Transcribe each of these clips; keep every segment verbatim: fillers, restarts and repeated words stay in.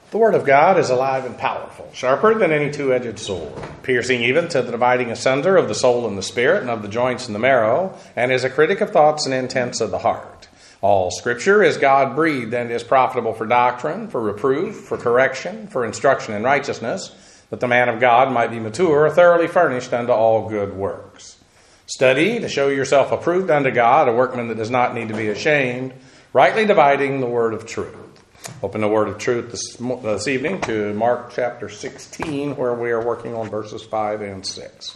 The Word of God is alive and powerful, sharper than any two-edged sword, piercing even to the dividing asunder of the soul and the spirit and of the joints and the marrow, and is a critic of thoughts and intents of the heart. All Scripture is God-breathed and is profitable for doctrine, for reproof, for correction, for instruction in righteousness, that the man of God might be mature, thoroughly furnished unto all good works. Study to show yourself approved unto God, a workman that does not need to be ashamed, rightly dividing the word of truth. Open the word of truth this, this evening to Mark chapter sixteen, where we are working on verses five and six.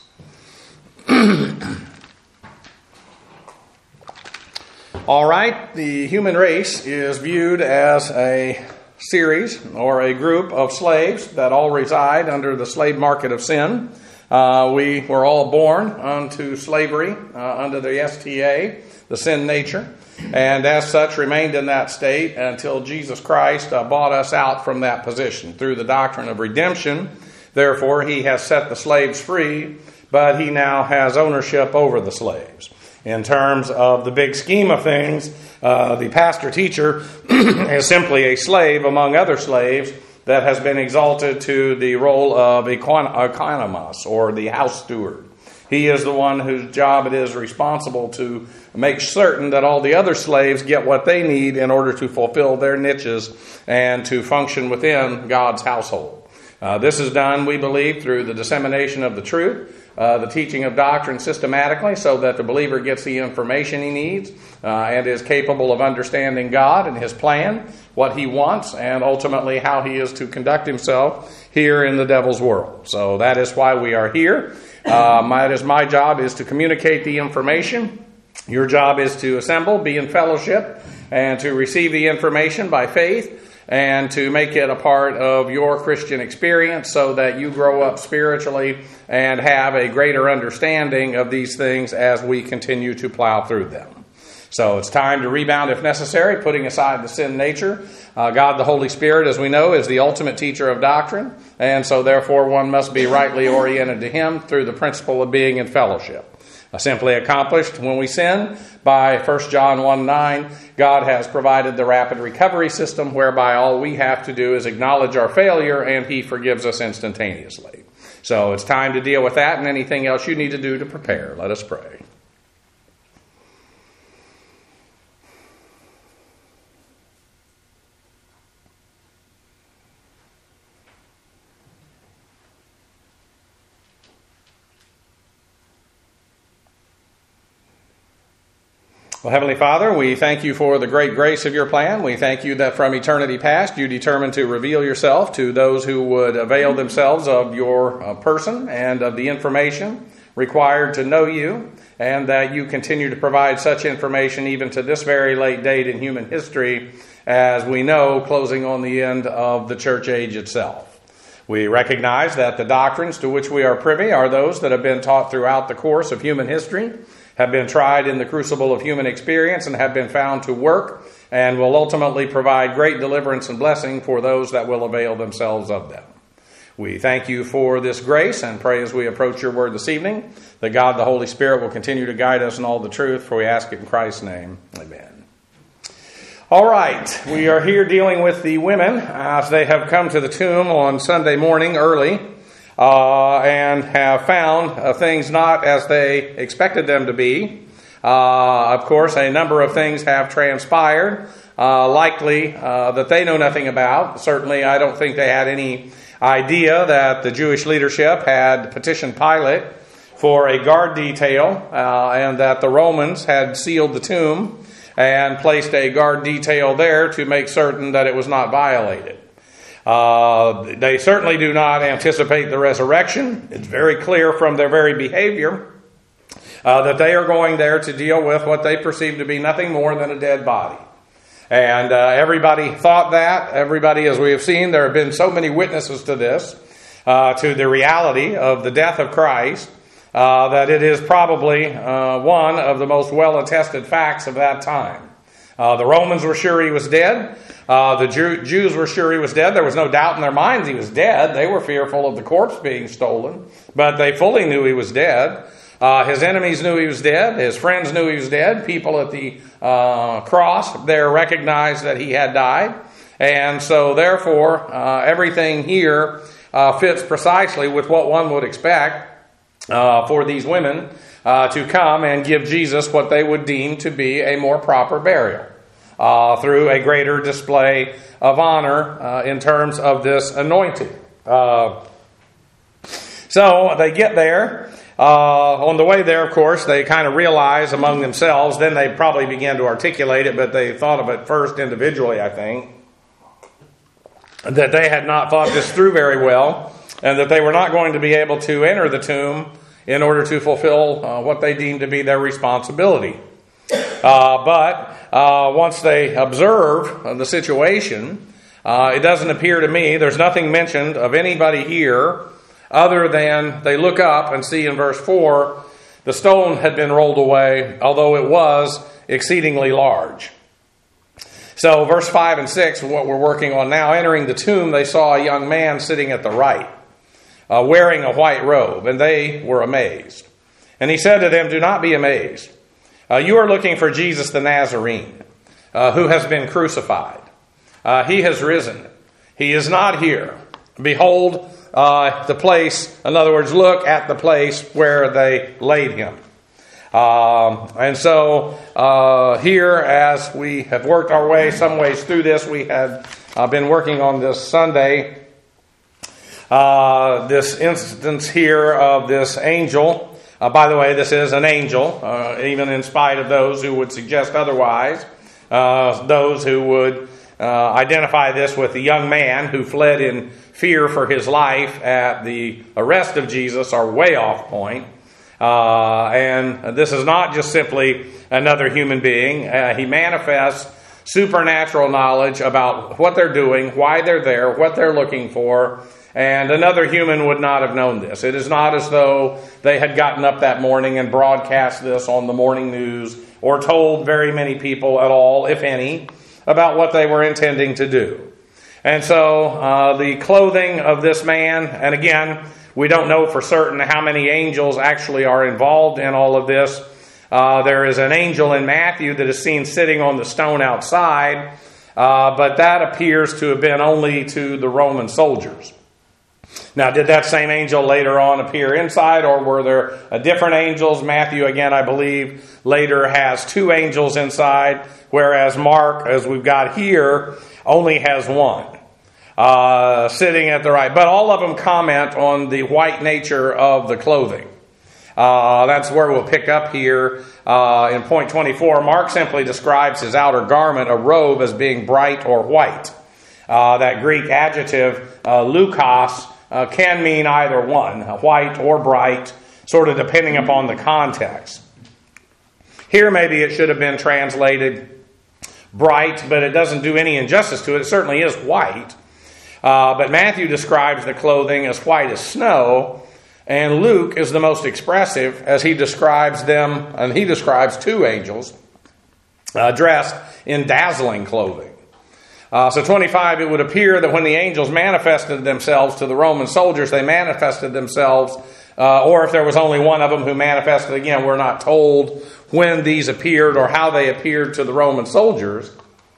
All right, the human race is viewed as a series or a group of slaves that all reside under the slave market of sin. Uh, we were all born unto slavery, uh, under the S T A, the sin nature, and as such remained in that state until Jesus Christ uh, bought us out from that position through the doctrine of redemption. Therefore, he has set the slaves free, but he now has ownership over the slaves. In terms of the big scheme of things, uh, the pastor-teacher is simply a slave among other slaves that has been exalted to the role of economos, or the house steward. He is the one whose job it is responsible to make certain that all the other slaves get what they need in order to fulfill their niches and to function within God's household. Uh, this is done, we believe, through the dissemination of the truth, uh, the teaching of doctrine systematically, so that the believer gets the information he needs uh, and is capable of understanding God and His plan, what He wants, and ultimately how he is to conduct himself here in the devil's world. So that is why we are here. Uh, my, that is my job is to communicate the information. Your job is to assemble, be in fellowship, and to receive the information by faith, and to make it a part of your Christian experience so that you grow up spiritually and have a greater understanding of these things as we continue to plow through them. So it's time to rebound if necessary, putting aside the sin nature. Uh, God the Holy Spirit, as we know, is the ultimate teacher of doctrine, and so therefore one must be rightly oriented to Him through the principle of being in fellowship. Uh, simply accomplished when we sin by First John one nine, God has provided the rapid recovery system whereby all we have to do is acknowledge our failure and He forgives us instantaneously. So it's time to deal with that and anything else you need to do to prepare. Let us pray. Well, Heavenly Father, we thank you for the great grace of your plan. We thank you that from eternity past, you determined to reveal yourself to those who would avail themselves of your uh, person and of the information required to know you, and that you continue to provide such information even to this very late date in human history, as we know, closing on the end of the church age itself. We recognize that the doctrines to which we are privy are those that have been taught throughout the course of human history, have been tried in the crucible of human experience, and have been found to work, and will ultimately provide great deliverance and blessing for those that will avail themselves of them. We thank you for this grace and pray as we approach your word this evening that God the Holy Spirit will continue to guide us in all the truth, for we ask it in Christ's name. Amen. All right, we are here dealing with the women as they have come to the tomb on Sunday morning early. Uh, and have found uh, things not as they expected them to be. Uh, of course, a number of things have transpired, uh, likely uh, that they know nothing about. Certainly, I don't think they had any idea that the Jewish leadership had petitioned Pilate for a guard detail, uh, and that the Romans had sealed the tomb and placed a guard detail there to make certain that it was not violated. Uh, they certainly do not anticipate the resurrection. It's very clear from their very behavior uh, that they are going there to deal with what they perceive to be nothing more than a dead body. And uh, everybody thought that. Everybody, as we have seen, there have been so many witnesses to this, uh, to the reality of the death of Christ, uh, that it is probably uh, one of the most well-attested facts of that time. Uh, the Romans were sure he was dead. Uh, the Jew- Jews were sure he was dead. There was no doubt in their minds he was dead. They were fearful of the corpse being stolen, but they fully knew he was dead. Uh, his enemies knew he was dead. His friends knew he was dead. People at the uh, cross there recognized that he had died. And so therefore, uh, everything here uh, fits precisely with what one would expect uh, for these women uh, to come and give Jesus what they would deem to be a more proper burial uh, through a greater display of honor uh, in terms of this anointing. Uh, so they get there. Uh, on the way there, of course, they kind of realize among themselves, then they probably began to articulate it, but they thought of it first individually, I think, that they had not thought this through very well, and that they were not going to be able to enter the tomb in order to fulfill uh, what they deemed to be their responsibility. Uh, but uh, once they observe uh, the situation, uh, it doesn't appear to me, there's nothing mentioned of anybody here other than they look up and see in verse four, the stone had been rolled away, although it was exceedingly large. So verse five and six, what we're working on now, entering the tomb, they saw a young man sitting at the right, uh, wearing a white robe, and they were amazed. And he said to them, "Do not be amazed. Uh, you are looking for Jesus the Nazarene, uh, who has been crucified. Uh, he has risen. He is not here. Behold, uh, the place," in other words, look at the place where they laid him. Um, and so uh, here, as we have worked our way some ways through this, we had uh, been working on this Sunday, uh, this instance here of this angel. Uh, by the way, this is an angel, uh, even in spite of those who would suggest otherwise. Uh, those who would uh, identify this with the young man who fled in fear for his life at the arrest of Jesus are way off point. Uh, and this is not just simply another human being. Uh, he manifests supernatural knowledge about what they're doing, why they're there, what they're looking for. And another human would not have known this. It is not as though they had gotten up that morning and broadcast this on the morning news or told very many people at all, if any, about what they were intending to do. And so uh, the clothing of this man, and again, we don't know for certain how many angels actually are involved in all of this. Uh, there is an angel in Matthew that is seen sitting on the stone outside, uh, but that appears to have been only to the Roman soldiers. Now, did that same angel later on appear inside, or were there uh, different angels? Matthew, again, I believe, later has two angels inside, whereas Mark, as we've got here, only has one. Uh, sitting at the right. But all of them comment on the white nature of the clothing. Uh, that's where we'll pick up here uh, in point twenty-four. Mark simply describes his outer garment, a robe, as being bright or white. Uh, that Greek adjective, uh, leukos, uh, can mean either one, white or bright, sort of depending upon the context. Here maybe it should have been translated bright, but it doesn't do any injustice to it. It certainly is white. Uh, but Matthew describes the clothing as white as snow, and Luke is the most expressive as he describes them, and he describes two angels uh, dressed in dazzling clothing. Uh, so twenty-five, it would appear that when the angels manifested themselves to the Roman soldiers, they manifested themselves, uh, or if there was only one of them who manifested, again, we're not told when these appeared or how they appeared to the Roman soldiers.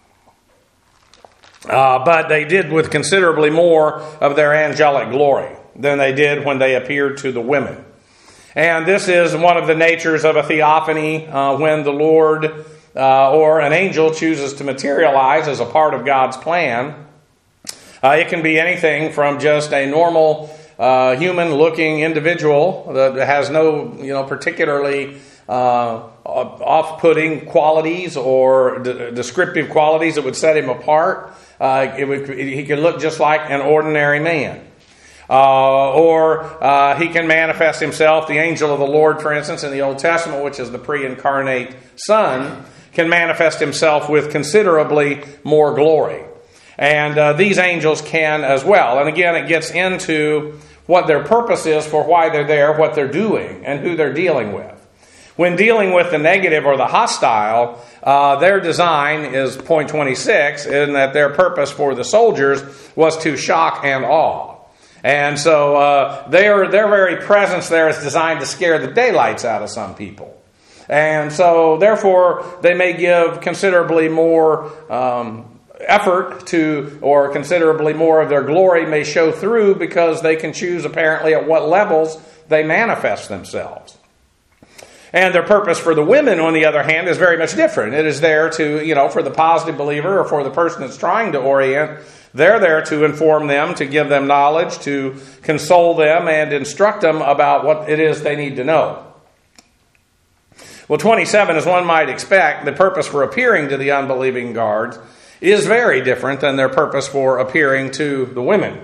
Uh, but they did with considerably more of their angelic glory than they did when they appeared to the women. And this is one of the natures of a theophany uh, when the Lord uh, or an angel chooses to materialize as a part of God's plan. Uh, it can be anything from just a normal uh, human-looking individual that has no, you know, particularly uh, off-putting qualities or d- descriptive qualities that would set him apart. Uh, it would, he could look just like an ordinary man. Uh, or uh, he can manifest himself, the angel of the Lord, for instance, in the Old Testament, which is the pre-incarnate Son, can manifest himself with considerably more glory. And uh, these angels can as well. And again, it gets into what their purpose is for why they're there, what they're doing, and who they're dealing with. When dealing with the negative or the hostile, uh, their design is point twenty-six, in that their purpose for the soldiers was to shock and awe. And so uh, their, their very presence there is designed to scare the daylights out of some people. And so therefore they may give considerably more um, effort to, or considerably more of their glory may show through because they can choose apparently at what levels they manifest themselves. And their purpose for the women, on the other hand, is very much different. It is there to, you know, for the positive believer or for the person that's trying to orient, they're there to inform them, to give them knowledge, to console them, and instruct them about what it is they need to know. Well, twenty-seven, as one might expect, the purpose for appearing to the unbelieving guards is very different than their purpose for appearing to the women.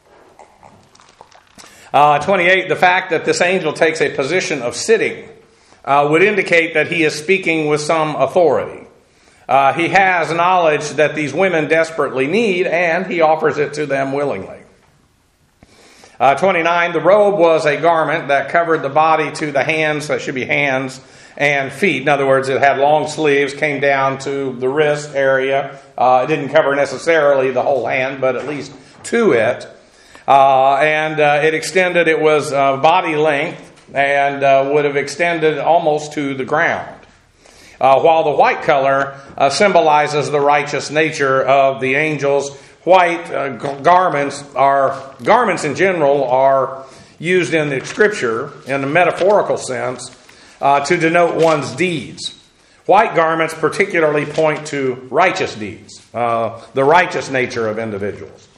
Uh, twenty-eight, the fact that this angel takes a position of sitting uh, would indicate that he is speaking with some authority. Uh, he has knowledge that these women desperately need, and he offers it to them willingly. Uh, twenty-nine, the robe was a garment that covered the body to the hands, that should be hands, and feet. In other words, it had long sleeves, came down to the wrist area. Uh, it didn't cover necessarily the whole hand, but at least to it. Uh, and uh, it extended, it was uh, body length, and uh, would have extended almost to the ground. Uh, while the white color uh, symbolizes the righteous nature of the angels, white uh, g- garments are garments in general are used in the Scripture in a metaphorical sense uh, to denote one's deeds. White garments particularly point to righteous deeds, uh, the righteous nature of individuals.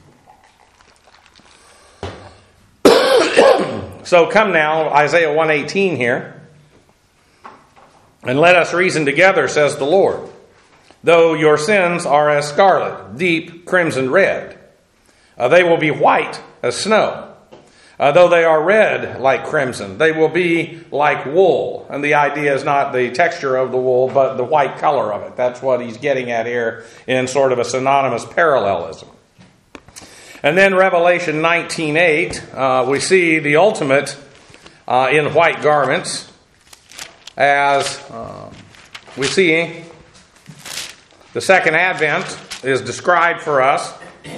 So come now, Isaiah one eighteen here. And let us reason together, says the Lord. Though your sins are as scarlet, deep crimson red, uh, they will be white as snow. Uh, though they are red like crimson, they will be like wool. And the idea is not the texture of the wool, but the white color of it. That's what he's getting at here in sort of a synonymous parallelism. And then Revelation nineteen eight, uh, we see the ultimate uh, in white garments, as um, we see the second advent is described for us.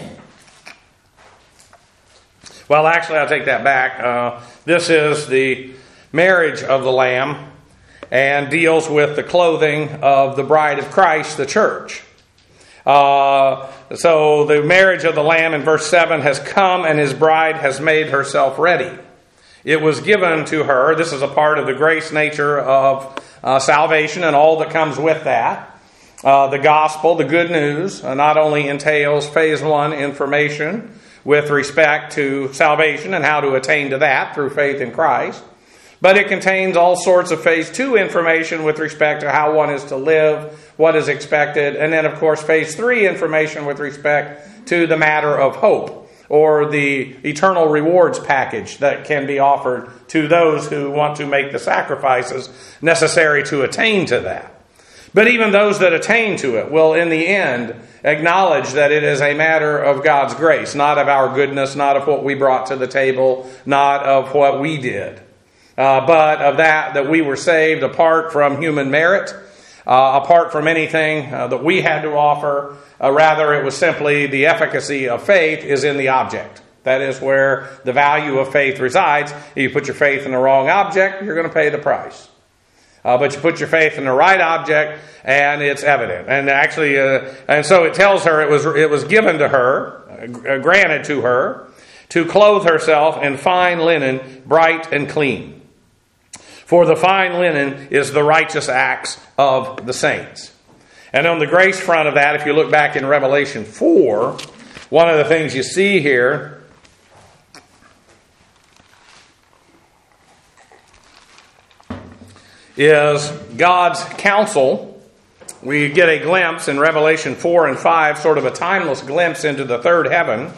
Well, actually, I'll take that back. Uh, this is the marriage of the Lamb and deals with the clothing of the bride of Christ, the church. Uh, so the marriage of the Lamb in verse seven has come, and his bride has made herself ready. It was given to her. This is a part of the grace nature of uh, salvation and all that comes with that. Uh, the gospel, the good news, uh, not only entails phase one information with respect to salvation and how to attain to that through faith in Christ, but it contains all sorts of phase two information with respect to how one is to live, what is expected, and then, of course, phase three information with respect to the matter of hope, or the eternal rewards package that can be offered to those who want to make the sacrifices necessary to attain to that. But even those that attain to it will, in the end, acknowledge that it is a matter of God's grace, not of our goodness, not of what we brought to the table, not of what we did, uh, but of that that we were saved apart from human merit, uh, apart from anything uh, that we had to offer. Uh, rather, it was simply the efficacy of faith is in the object. That is where the value of faith resides. If you put your faith in the wrong object, you're going to pay the price. Uh, but you put your faith in the right object, and it's evident. And actually, uh, and so it tells her it was it was given to her, uh, granted to her, to clothe herself in fine linen, bright and clean. For the fine linen is the righteous acts of the saints. And on the grace front of that, if you look back in Revelation four, one of the things you see here is God's counsel. We get a glimpse in Revelation four and five, sort of a timeless glimpse into the third heaven.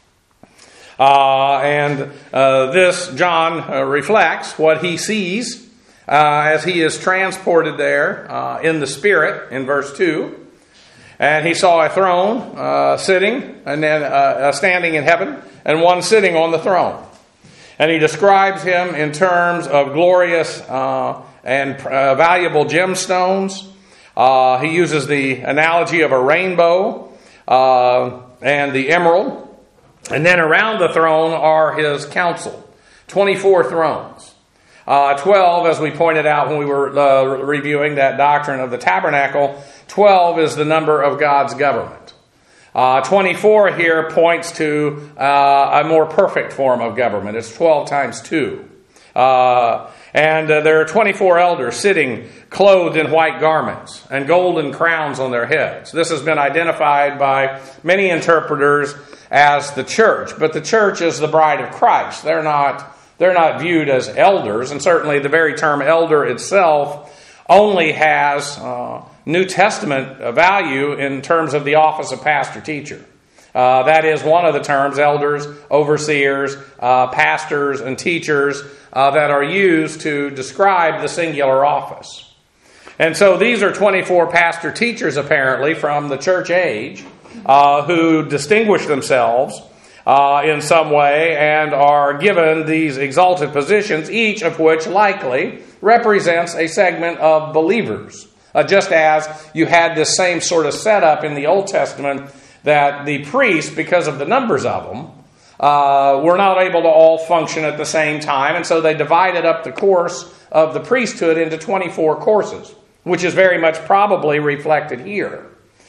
Uh, and uh, this, John uh, reflects what he sees uh, as he is transported there uh, in the Spirit in verse two. And he saw a throne uh, sitting, and then uh, standing in heaven, and one sitting on the throne. And he describes him in terms of glorious uh, and uh, valuable gemstones. Uh, he uses the analogy of a rainbow uh, and the emerald. And then around the throne are his council. twenty-four thrones. Uh, twelve, as we pointed out when we were uh, reviewing that doctrine of the tabernacle, twelve is the number of God's government. Uh, twenty-four here points to uh, a more perfect form of government. It's twelve times two. Uh, and uh, there are twenty-four elders sitting clothed in white garments and golden crowns on their heads. This has been identified by many interpreters as the church, but the church is the bride of Christ. They're not, they're not viewed as elders, and certainly the very term elder itself only has uh, New Testament value in terms of the office of pastor-teacher. Uh, that is one of the terms, elders, overseers, uh, pastors, and teachers uh, that are used to describe the singular office. And so these are twenty-four pastor-teachers, apparently, from the church age, uh, who distinguish themselves uh, in some way and are given these exalted positions, each of which likely represents a segment of believers. Uh, just as you had this same sort of setup in the Old Testament, that the priests, because of the numbers of them, uh, were not able to all function at the same time, and so they divided up the course of the priesthood into twenty-four courses, which is very much probably reflected here.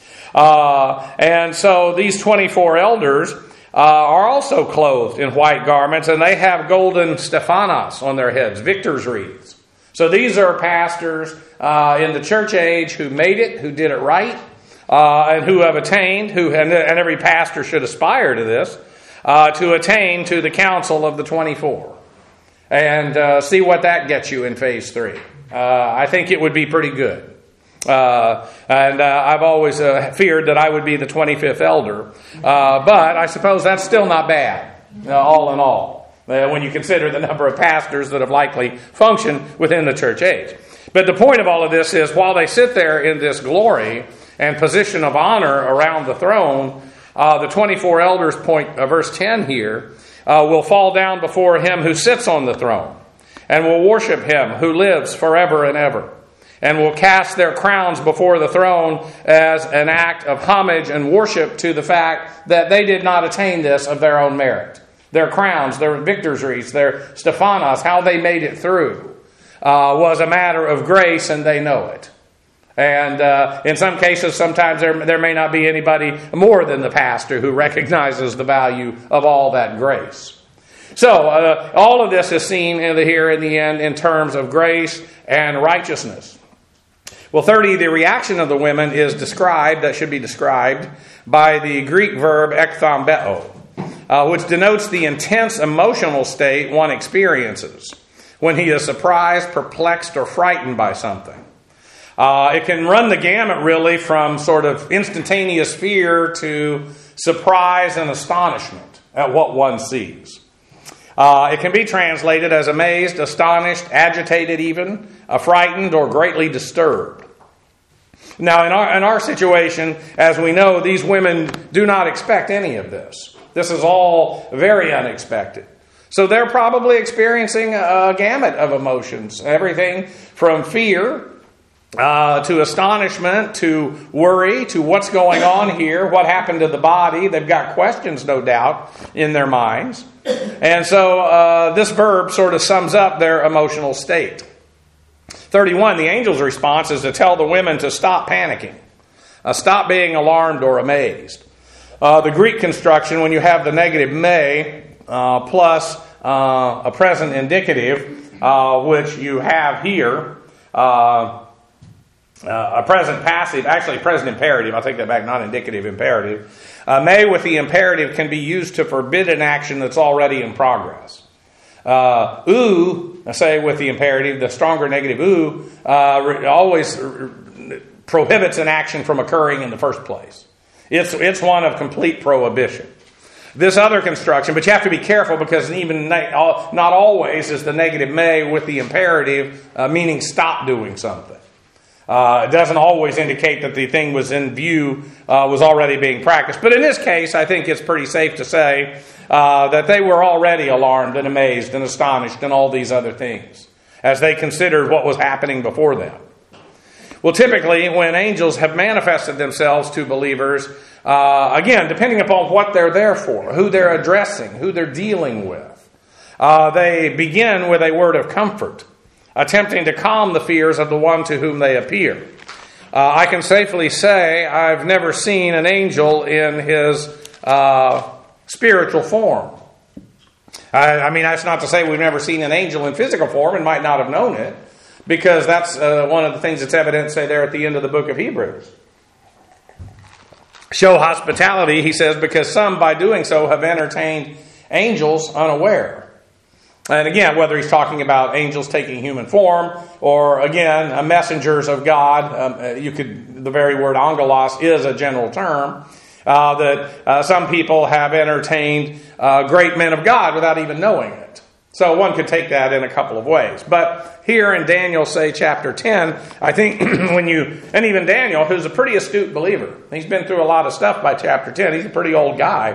Uh, and so these twenty-four elders uh, are also clothed in white garments, and they have golden Stephanos on their heads, victor's wreaths. So these are pastors uh, in the church age who made it, who did it right, uh, and who have attained, who and, and every pastor should aspire to this, uh, to attain to the council of the twenty-four. And uh, see what that gets you in phase three. Uh, I think it would be pretty good. Uh, and uh, I've always uh, feared that I would be the twenty-fifth elder. Uh, but I suppose that's still not bad, uh, all in all. Uh, when you consider the number of pastors that have likely functioned within the church age. But the point of all of this is, while they sit there in this glory and position of honor around the throne, uh, the twenty-four elders, point uh, verse ten here, uh, will fall down before him who sits on the throne, and will worship him who lives forever and ever, and will cast their crowns before the throne as an act of homage and worship to the fact that they did not attain this of their own merit. Their crowns, their victor's wreaths, their Stephanos, how they made it through, uh, was a matter of grace, and they know it. And uh, in some cases, sometimes there, there may not be anybody more than the pastor who recognizes the value of all that grace. So, uh, all of this is seen in the, here in the end in terms of grace and righteousness. Well, thirty, the reaction of the women is described, that should be described, by the Greek verb ekthambeo. Uh, which denotes the intense emotional state one experiences when he is surprised, perplexed, or frightened by something. Uh, it can run the gamut, really, from sort of instantaneous fear to surprise and astonishment at what one sees. Uh, it can be translated as amazed, astonished, agitated even, uh, frightened, or greatly disturbed. Now, in our, in our situation, as we know, these women do not expect any of this. This is all very unexpected. So they're probably experiencing a gamut of emotions. Everything from fear uh, to astonishment to worry to what's going on here, what happened to the body. They've got questions, no doubt, in their minds. And so uh, this verb sort of sums up their emotional state. thirty-one, the angel's response is to tell the women to stop panicking. Uh, stop being alarmed or amazed. Uh, the Greek construction, when you have the negative may uh, plus uh, a present indicative, uh, which you have here, uh, uh, a present passive, actually present imperative, I'll take that back, not indicative, imperative. Uh, may with the imperative can be used to forbid an action that's already in progress. Uh, oo, say with the imperative, the stronger negative oo, uh, always prohibits an action from occurring in the first place. It's it's one of complete prohibition. This other construction, but you have to be careful because even not always is the negative may with the imperative, uh, meaning stop doing something. Uh, it doesn't always indicate that the thing was in view, uh, was already being practiced. But in this case, I think it's pretty safe to say uh, that they were already alarmed and amazed and astonished and all these other things as they considered what was happening before them. Well, typically, when angels have manifested themselves to believers, uh, again, depending upon what they're there for, who they're addressing, who they're dealing with, uh, they begin with a word of comfort, attempting to calm the fears of the one to whom they appear. uh, I can safely say I've never seen an angel in his uh, spiritual form. I, I mean, that's not to say we've never seen an angel in physical form and might not have known it, because that's uh, one of the things that's evident, say, there at the end of the book of Hebrews. Show hospitality, he says, because some, by doing so, have entertained angels unaware. And again, whether he's talking about angels taking human form, or again, uh, messengers of God, um, you could, the very word angelos is a general term, uh, that uh, some people have entertained uh, great men of God without even knowing it. So one could take that in a couple of ways. But here in Daniel, say, chapter ten, I think when you, and even Daniel, who's a pretty astute believer, he's been through a lot of stuff by chapter ten. He's a pretty old guy,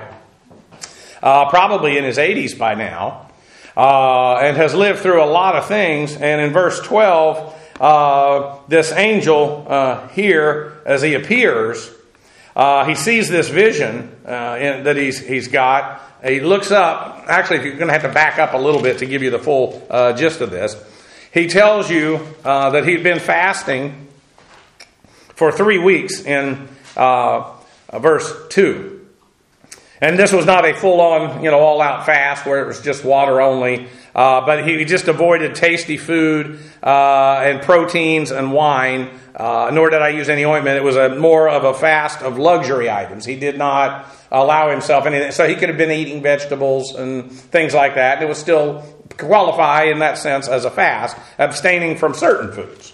uh, probably in his eighties by now, uh, and has lived through a lot of things. And in verse twelve, uh, this angel uh, here, as he appears, uh, he sees this vision uh, in, that he's he's got. He looks up. Actually, you're going to have to back up a little bit to give you the full uh, gist of this. He tells you uh, that he'd been fasting for three weeks in uh, verse two. And this was not a full-on, you know, all-out fast where it was just water only. Uh, but he just avoided tasty food uh, and proteins and wine. Uh, nor did I use any ointment. It was a more of a fast of luxury items. He did not allow himself anything. So he could have been eating vegetables and things like that. And it would still qualify in that sense as a fast, abstaining from certain foods.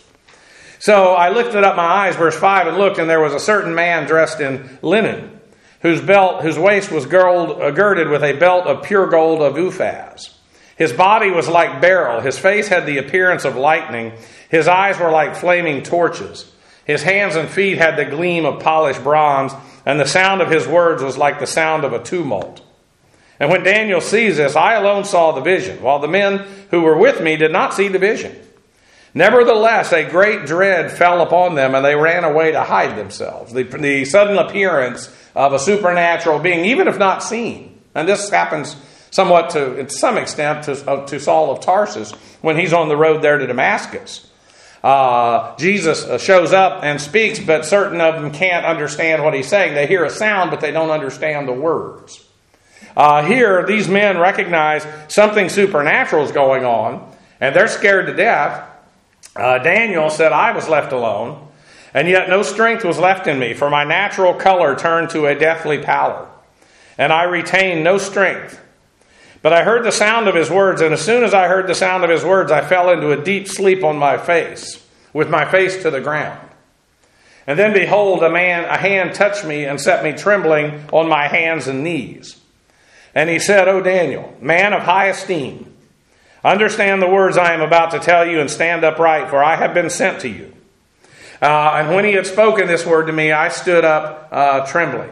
So I lifted up my eyes, verse five, and looked, and there was a certain man dressed in linen, whose belt, whose waist was girded, uh, girded with a belt of pure gold of Uphaz. His body was like beryl. His face had the appearance of lightning. His eyes were like flaming torches. His hands and feet had the gleam of polished bronze, and the sound of his words was like the sound of a tumult. And when Daniel sees this, I alone saw the vision, while the men who were with me did not see the vision. Nevertheless, a great dread fell upon them, and they ran away to hide themselves. The, the sudden appearance of a supernatural being, even if not seen. And this happens somewhat to, to some extent, to, uh, to Saul of Tarsus when he's on the road there to Damascus. Uh, Jesus shows up and speaks, but certain of them can't understand what he's saying. They hear a sound, but they don't understand the words. Uh, here, these men recognize something supernatural is going on, and they're scared to death. Uh, Daniel said, I was left alone, and yet no strength was left in me, for my natural color turned to a deathly pallor, and I retained no strength. But I heard the sound of his words, and as soon as I heard the sound of his words, I fell into a deep sleep on my face, with my face to the ground. And then behold, a man, a hand touched me and set me trembling on my hands and knees. And he said, O Daniel, man of high esteem, understand the words I am about to tell you and stand upright, for I have been sent to you. Uh, and when he had spoken this word to me, I stood up uh, trembling.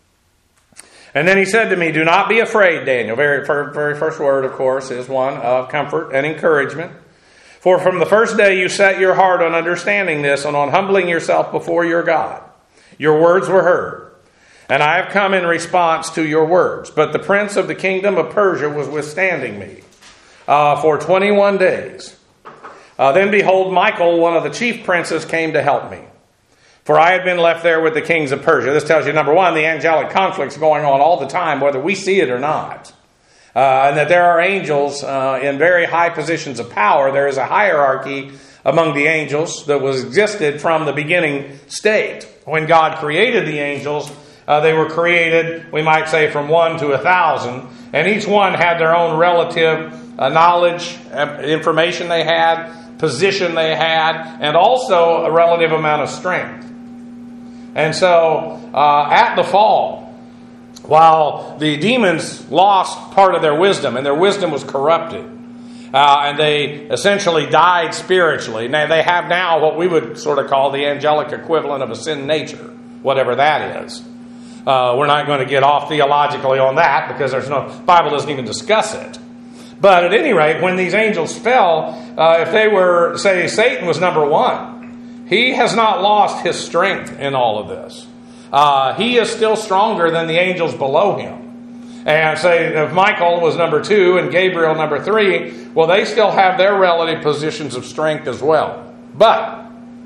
And then he said to me, do not be afraid, Daniel. Very, very first word, of course, is one of comfort and encouragement. For from the first day you set your heart on understanding this and on humbling yourself before your God. Your words were heard, and I have come in response to your words. But the prince of the kingdom of Persia was withstanding me uh, for twenty-one days. Uh, then behold, Michael, one of the chief princes, came to help me. For I had been left there with the kings of Persia. This tells you, number one, the angelic conflict's going on all the time, whether we see it or not. Uh, and that there are angels uh, in very high positions of power. There is a hierarchy among the angels that was existed from the beginning state. When God created the angels, uh, they were created, we might say, from one to a thousand. And each one had their own relative uh, knowledge, uh, information they had, position they had, and also a relative amount of strength. And so, uh, at the fall, while the demons lost part of their wisdom, and their wisdom was corrupted, uh, and they essentially died spiritually. Now, they have now what we would sort of call the angelic equivalent of a sin nature, whatever that is. Uh, we're not going to get off theologically on that because there's no the Bible doesn't even discuss it. But at any rate, when these angels fell, uh, if they were, say, Satan was number one, he has not lost his strength in all of this. Uh, he is still stronger than the angels below him. And say if Michael was number two and Gabriel number three, well, they still have their relative positions of strength as well. But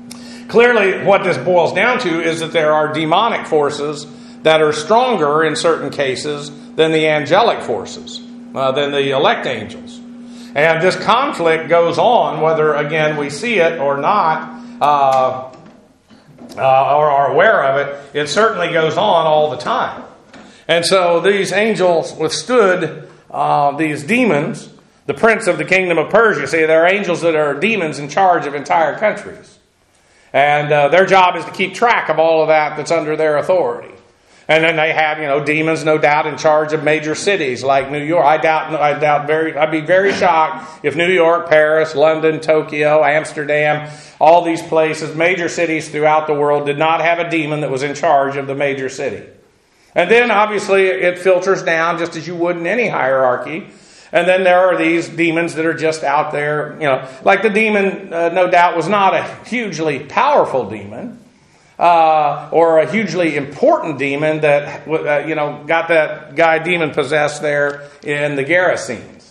Clearly, what this boils down to is that there are demonic forces that are stronger in certain cases than the angelic forces, uh, than the elect angels. And this conflict goes on, whether, again, we see it or not, uh, uh, or are aware of it. It certainly goes on all the time. And so these angels withstood uh, these demons, the prince of the kingdom of Persia. See, there are angels that are demons in charge of entire countries. And uh, their job is to keep track of all of that that's under their authority. And then they have, you know, demons, no doubt, in charge of major cities like New York. I doubt, I doubt very, I'd be very shocked if New York, Paris, London, Tokyo, Amsterdam, all these places, major cities throughout the world, did not have a demon that was in charge of the major city. And then, obviously, it filters down just as you would in any hierarchy. And then there are these demons that are just out there, you know, like the demon, uh, no doubt, was not a hugely powerful demon. Uh, or a hugely important demon that, uh, you know, got that guy demon-possessed there in the Gerasenes.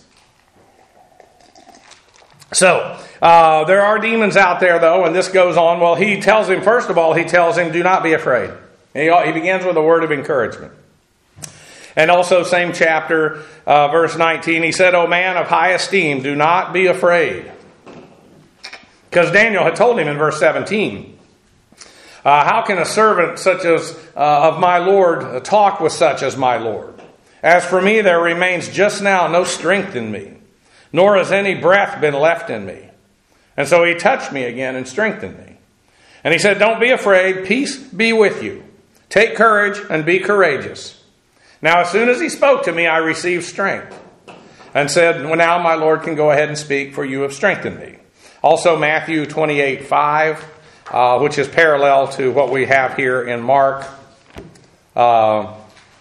So, uh, there are demons out there, though, and this goes on. Well, he tells him, first of all, he tells him, do not be afraid. He, he begins with a word of encouragement. And also, same chapter, uh, verse nineteen, he said, O man of high esteem, do not be afraid. Because Daniel had told him in verse seventeen, Uh, how can a servant such as uh, of my Lord uh, talk with such as my Lord? As for me, there remains just now no strength in me, nor has any breath been left in me. And so he touched me again and strengthened me. And he said, don't be afraid, peace be with you. Take courage and be courageous. Now as soon as he spoke to me, I received strength. And said, well, now my Lord can go ahead and speak, for you have strengthened me. Also Matthew twenty-eight five. Uh, which is parallel to what we have here in Mark. Uh,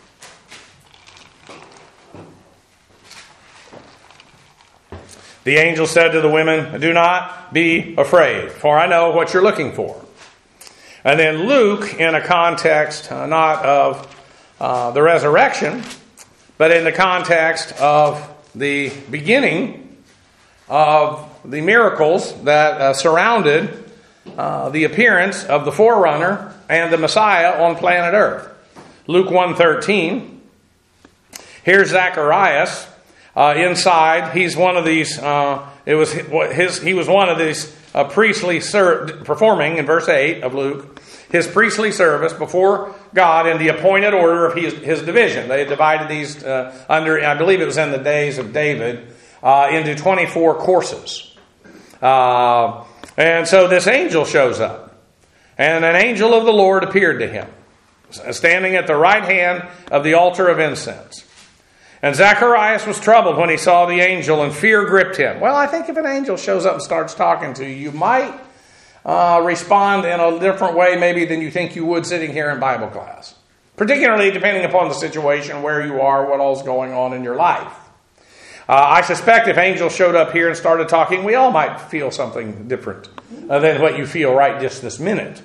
the angel said to the women, do not be afraid, for I know what you're looking for. And then Luke, in a context uh, not of uh, the resurrection, but in the context of the beginning of the miracles that uh, surrounded Uh, the appearance of the forerunner and the Messiah on planet Earth. Luke one thirteen. Here's Zacharias uh, inside. He's one of these. Uh, it was his. He was one of these uh, priestly ser- performing in verse eight of Luke his priestly service before God in the appointed order of his, his division. They had divided these uh, under. I believe it was in the days of David uh, into twenty-four courses. Uh, And so this angel shows up. And an angel of the Lord appeared to him, standing at the right hand of the altar of incense. And Zacharias was troubled when he saw the angel, and fear gripped him. Well, I think if an angel shows up and starts talking to you, you might uh, respond in a different way maybe than you think you would sitting here in Bible class. Particularly depending upon the situation, where you are, what all's going on in your life. Uh, I suspect if angels showed up here and started talking, we all might feel something different uh, than what you feel right just this minute.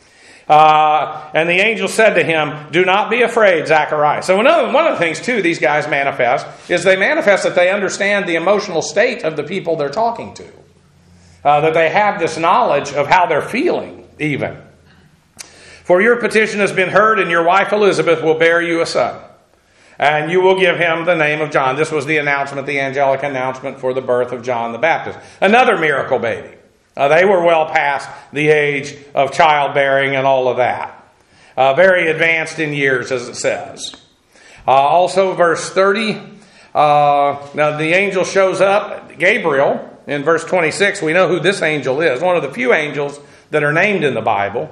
Uh, and the angel said to him, do not be afraid, Zacharias. So another, one of the things, too, these guys manifest is they manifest that they understand the emotional state of the people they're talking to. Uh, that they have this knowledge of how they're feeling, even. For your petition has been heard, and your wife Elizabeth will bear you a son. And you will give him the name of John. This was the announcement, the angelic announcement for the birth of John the Baptist. Another miracle baby. Uh, they were well past the age of childbearing and all of that. Uh, very advanced in years, as it says. Uh, also, verse thirty. Uh, now, the angel shows up, Gabriel, in verse twenty-six. We know who this angel is. One of the few angels that are named in the Bible.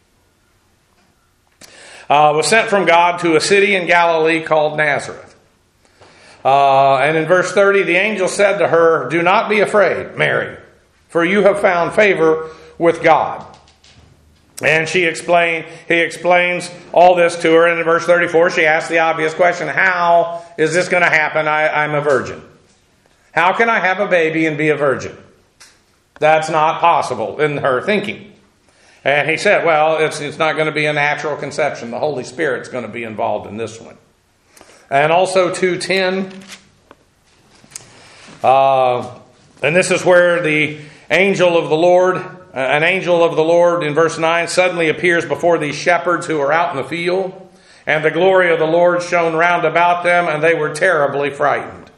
Uh, was sent from God to a city in Galilee called Nazareth. Uh, and in verse thirty, the angel said to her, do not be afraid, Mary, for you have found favor with God. And she explained, he explains all this to her. And in verse thirty-four, she asked the obvious question, how is this going to happen? I, I'm a virgin. How can I have a baby and be a virgin? That's not possible in her thinking. And he said, well, it's it's not going to be a natural conception. The Holy Spirit's going to be involved in this one. And also two ten. Uh, and this is where the angel of the Lord an angel of the Lord, in verse nine, suddenly appears before these shepherds who are out in the field, and the glory of the Lord shone round about them, and they were terribly frightened.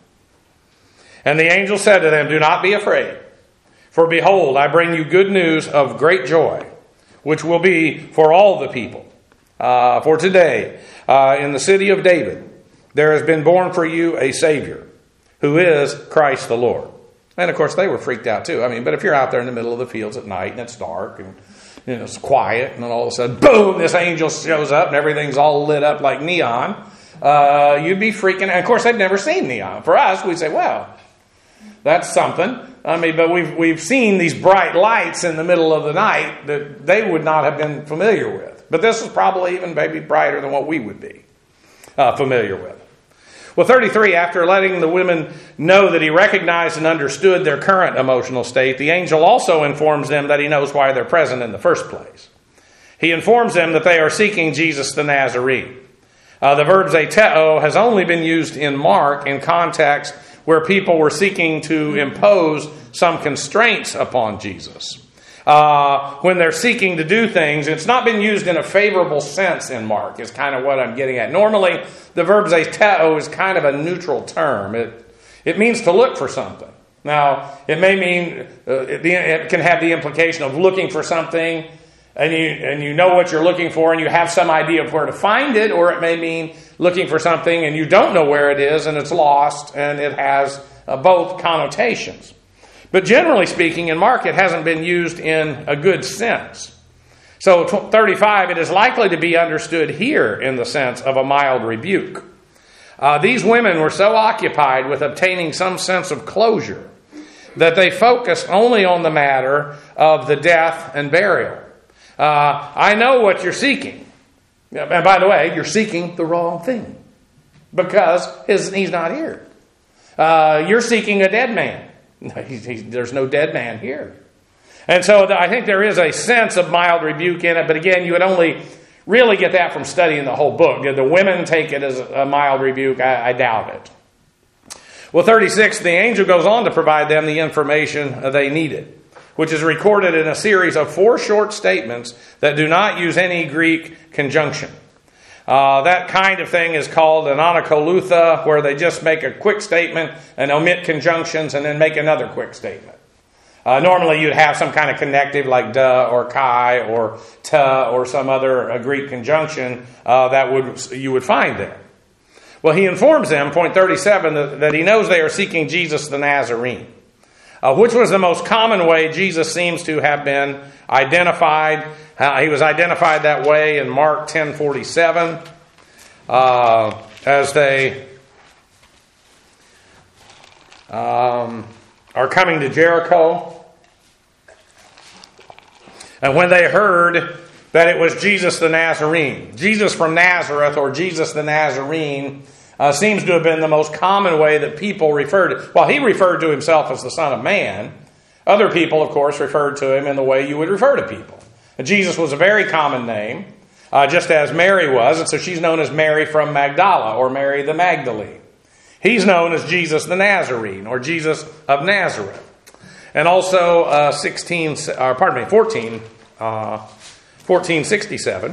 And the angel said to them, "Do not be afraid, for behold, I bring you good news of great joy, which will be for all the people. Uh, for today, uh, in the city of David, there has been born for you a Savior, who is Christ the Lord." And of course, they were freaked out too. I mean, but if you're out there in the middle of the fields at night and it's dark and you know, it's quiet, and then all of a sudden, boom, this angel shows up and everything's all lit up like neon, uh, you'd be freaking out. And of course, they've never seen neon. For us, we say, well, that's something. I mean, but we've we've seen these bright lights in the middle of the night that they would not have been familiar with. But this is probably even maybe brighter than what we would be uh, familiar with. Well, thirty-three, after letting the women know that he recognized and understood their current emotional state, the angel also informs them that he knows why they're present in the first place. He informs them that they are seeking Jesus the Nazarene. Uh, the verb zeteo has only been used in Mark in context where people were seeking to impose some constraints upon Jesus. Uh, when they're seeking to do things, it's not been used in a favorable sense in Mark, is kind of what I'm getting at. Normally, the verb zeteo is kind of a neutral term. It, it means to look for something. Now, it may mean, uh, it, it can have the implication of looking for something, and you, and you know what you're looking for, and you have some idea of where to find it, or it may mean looking for something and you don't know where it is, and it's lost, and it has uh, both connotations. But generally speaking, in Mark, it hasn't been used in a good sense. So thirty-five, it is likely to be understood here in the sense of a mild rebuke. Uh, these women were so occupied with obtaining some sense of closure that they focused only on the matter of the death and burial. Uh, I know what you're seeking. And by the way, you're seeking the wrong thing because his, he's not here. Uh, you're seeking a dead man. He's, he's, there's no dead man here. And so I think there is a sense of mild rebuke in it. But again, you would only really get that from studying the whole book. Did the women take it as a mild rebuke? I, I doubt it. Well, thirty-six, the angel goes on to provide them the information they needed, which is recorded in a series of four short statements that do not use any Greek conjunction. Uh, that kind of thing is called an anakolutha, where they just make a quick statement and omit conjunctions and then make another quick statement. Uh, normally you'd have some kind of connective like da or kai or ta or some other uh, Greek conjunction uh, that would you would find there. Well, he informs them, point thirty-seven, that, that he knows they are seeking Jesus the Nazarene, uh, which was the most common way Jesus seems to have been identified. Uh, he was identified that way in Mark ten forty-seven uh, as they um, are coming to Jericho. And when they heard that it was Jesus the Nazarene, Jesus from Nazareth or Jesus the Nazarene uh, seems to have been the most common way that people referred. While he referred to himself as the Son of Man, other people, of course, referred to him in the way you would refer to people. Jesus was a very common name, uh, just as Mary was, and so she's known as Mary from Magdala, or Mary the Magdalene. He's known as Jesus the Nazarene, or Jesus of Nazareth. And also uh, sixteen, or pardon me, fourteen, uh, fourteen sixty-seven.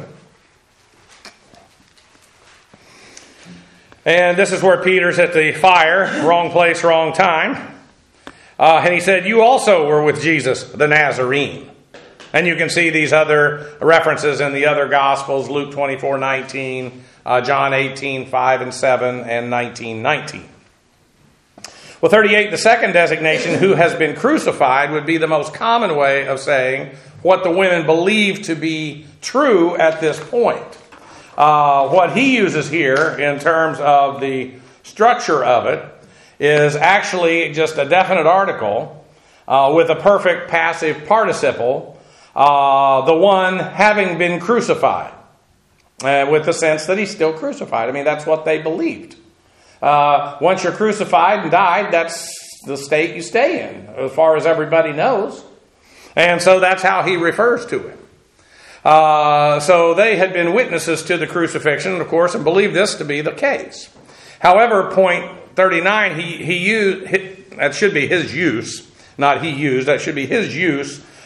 And this is where Peter's at the fire, wrong place, wrong time. Uh, and he said, "You also were with Jesus the Nazarene." And you can see these other references in the other Gospels, Luke twenty-four nineteen, uh, John eighteen five and seven, and nineteen nineteen. Well, thirty-eight, the second designation, who has been crucified, would be the most common way of saying what the women believe to be true at this point. Uh, what he uses here in terms of the structure of it is actually just a definite article uh, with a perfect passive participle. Uh, the one having been crucified, uh, with the sense that he's still crucified. I mean, that's what they believed. Uh, once you're crucified and died, that's the state you stay in, as far as everybody knows. And so that's how he refers to him. Uh, so they had been witnesses to the crucifixion, of course, and believed this to be the case. However, point thirty-nine, he, he used, that should be his use, not he used, that should be his use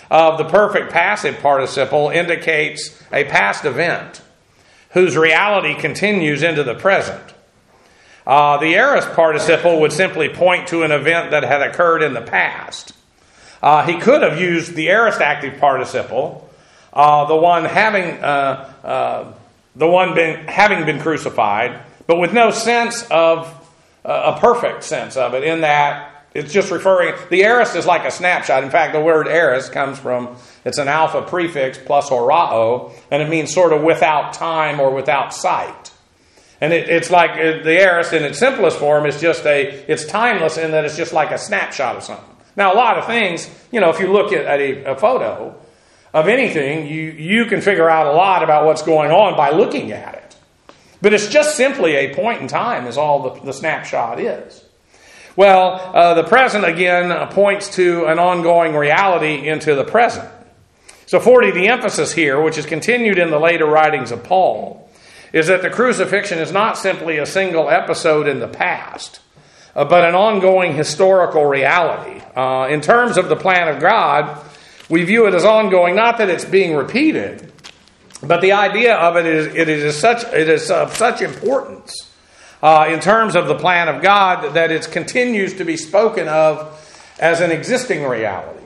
of the perfect passive participle indicates a past event whose reality continues into the present. Uh, the aorist participle would simply point to an event that had occurred in the past. Uh, he could have used the aorist active participle, uh, the one having uh, uh, the one been, having been crucified, but with no sense of uh, a perfect sense of it, in that it's just referring. The aorist is like a snapshot. In fact, the word aorist comes from, it's an alpha prefix plus orao, and it means sort of without time or without sight. And it, it's like the aorist in its simplest form is just a, it's timeless in that it's just like a snapshot of something. Now, a lot of things, you know, if you look at, at a, a photo of anything, you, you can figure out a lot about what's going on by looking at it. But it's just simply a point in time is all the, the snapshot is. Well, uh, the present, again, points to an ongoing reality into the present. So forty, the emphasis here, which is continued in the later writings of Paul, is that the crucifixion is not simply a single episode in the past, uh, but an ongoing historical reality. Uh, in terms of the plan of God, we view it as ongoing, not that it's being repeated, but the idea of it is it is such it is of such importance uh, in terms of the plan of God that it continues to be spoken of as an existing reality.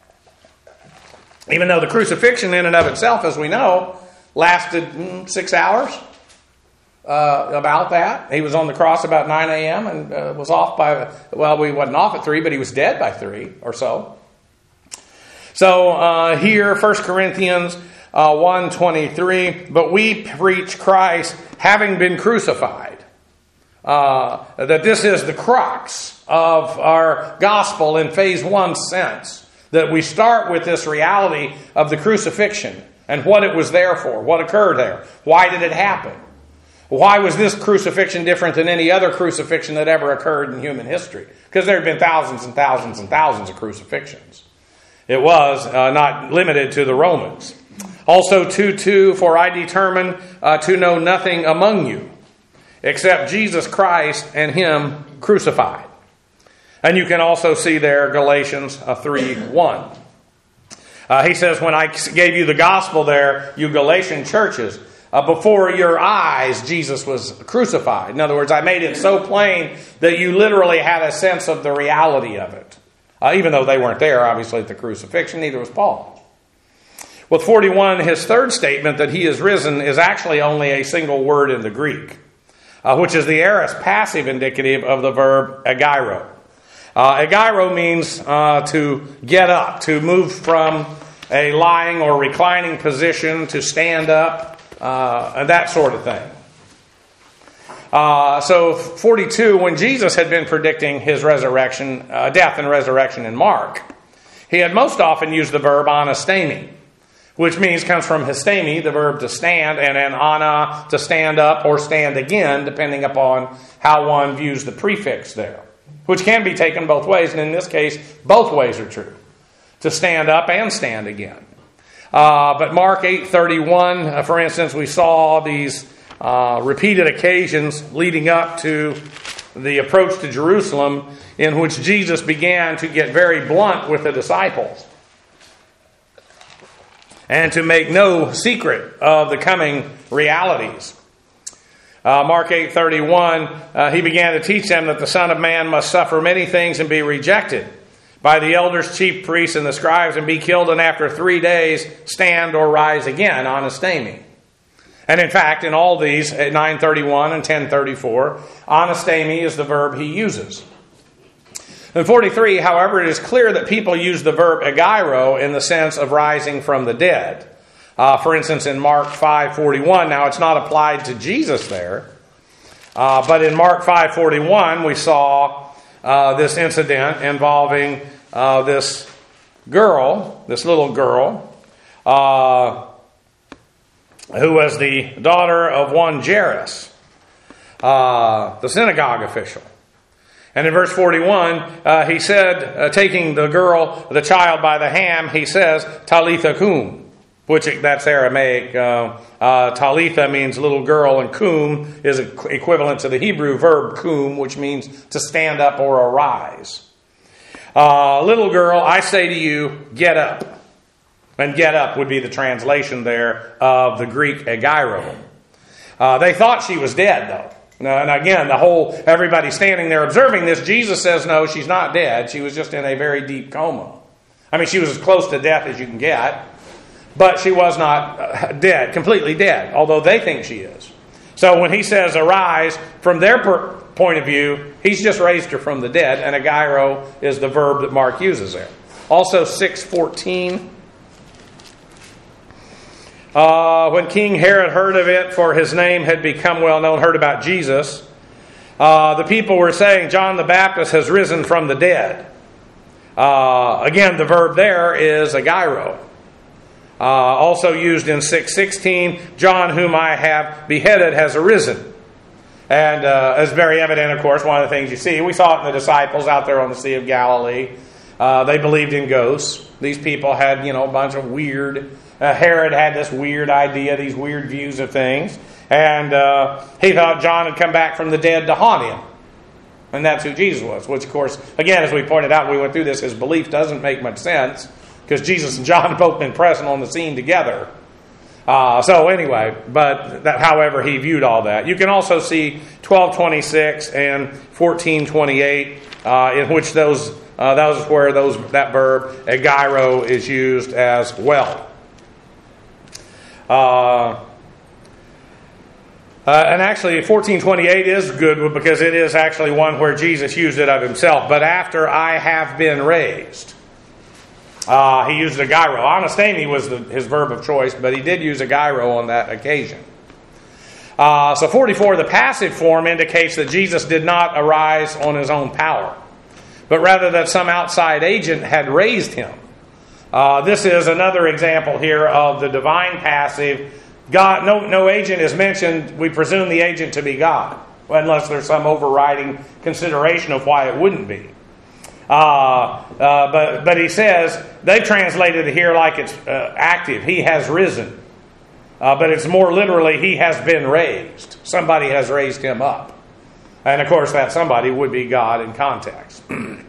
Even though the crucifixion in and of itself, as we know, lasted mm, six hours, uh, about that. He was on the cross about nine a.m. and uh, was off by, well, he wasn't off at three, but he was dead by three or so. So uh, here, First Corinthians uh, one twenty-three, but we preach Christ having been crucified. Uh, that this is the crux of our gospel in phase one sense. That we start with this reality of the crucifixion and what it was there for, what occurred there. Why did it happen? Why was this crucifixion different than any other crucifixion that ever occurred in human history? Because there have been thousands and thousands and thousands of crucifixions. It was uh, not limited to the Romans. Also two two, for I determined uh, to know nothing among you except Jesus Christ and Him crucified. And you can also see there Galatians uh, three one. Uh, he says, when I gave you the gospel there, you Galatian churches, uh, before your eyes Jesus was crucified. In other words, I made it so plain that you literally had a sense of the reality of it. Uh, even though they weren't there, obviously, at the crucifixion, neither was Paul. With forty-one, his third statement that he is risen is actually only a single word in the Greek, uh, which is the aorist passive indicative of the verb ageiro. Uh, ageiro means uh, to get up, to move from a lying or reclining position to stand up, uh, and that sort of thing. Uh, so forty-two, when Jesus had been predicting his resurrection, uh, death and resurrection in Mark, he had most often used the verb anastemi, which means comes from histemi, the verb to stand, and then ana, to stand up or stand again, depending upon how one views the prefix there, which can be taken both ways, and in this case, both ways are true, to stand up and stand again. Uh, but Mark eight thirty-one, uh, for instance, we saw these uh, repeated occasions leading up to the approach to Jerusalem in which Jesus began to get very blunt with the disciples and to make no secret of the coming realities. Uh, Mark eight thirty-one, uh, he began to teach them that the Son of Man must suffer many things and be rejected by the elders, chief priests, and the scribes, and be killed, and after three days stand or rise again, anastemi. And in fact, in all these, at nine thirty-one and ten thirty-four, anastemi is the verb he uses. In forty-three, however, it is clear that people use the verb ageiro in the sense of rising from the dead. Uh, for instance, in Mark five forty-one, now it's not applied to Jesus there, uh, but in Mark five forty-one, we saw uh, this incident involving uh, this girl, this little girl, uh, who was the daughter of one Jairus, uh, the synagogue official. And in verse forty-one, uh, he said, uh, taking the girl, the child by the hand, he says, Talitha cum, which that's Aramaic. Uh, uh, Talitha means little girl, and cum is equivalent to the Hebrew verb cum, which means to stand up or arise. Uh, little girl, I say to you, get up. And get up would be the translation there of the Greek egeiro. Uh, they thought she was dead, though. And again, the whole, everybody standing there observing this, Jesus says, no, she's not dead. She was just in a very deep coma. I mean, she was as close to death as you can get. But she was not dead, completely dead, although they think she is. So when he says arise, from their per- point of view, he's just raised her from the dead. And egeiro is the verb that Mark uses there. Also six fourteen. Uh, when King Herod heard of it, for his name had become well known, heard about Jesus, uh, the people were saying, John the Baptist has risen from the dead. Uh, again, the verb there is egeiro. Uh, also used in six sixteen, John whom I have beheaded has arisen. And uh, it's very evident, of course, one of the things you see. We saw it in the disciples out there on the Sea of Galilee. Uh, they believed in ghosts. These people had, you know, a bunch of weird... Uh, Herod had this weird idea, these weird views of things. And uh, he thought John had come back from the dead to haunt him. And that's who Jesus was. Which, of course, again, as we pointed out, we went through this, his belief doesn't make much sense. Because Jesus and John have both been present on the scene together. Uh, so anyway, but that, however, he viewed all that. You can also see twelve twenty-six and fourteen twenty-eight, uh, in which those, uh, that was where those that verb, egeiro, is used as well. Uh, uh, and actually, fourteen twenty-eight is good because it is actually one where Jesus used it of himself. But after I have been raised, uh, he used egeiro. Anastemi was the, his verb of choice, but he did use egeiro on that occasion. Uh, so forty-four, the passive form indicates that Jesus did not arise on his own power, but rather that some outside agent had raised him. Uh, this is another example here of the divine passive. God, no, no agent is mentioned. We presume the agent to be God, unless there's some overriding consideration of why it wouldn't be. Uh, uh, but but he says they translated it here like it's uh, active. He has risen, uh, but it's more literally he has been raised. Somebody has raised him up, and of course that somebody would be God in context.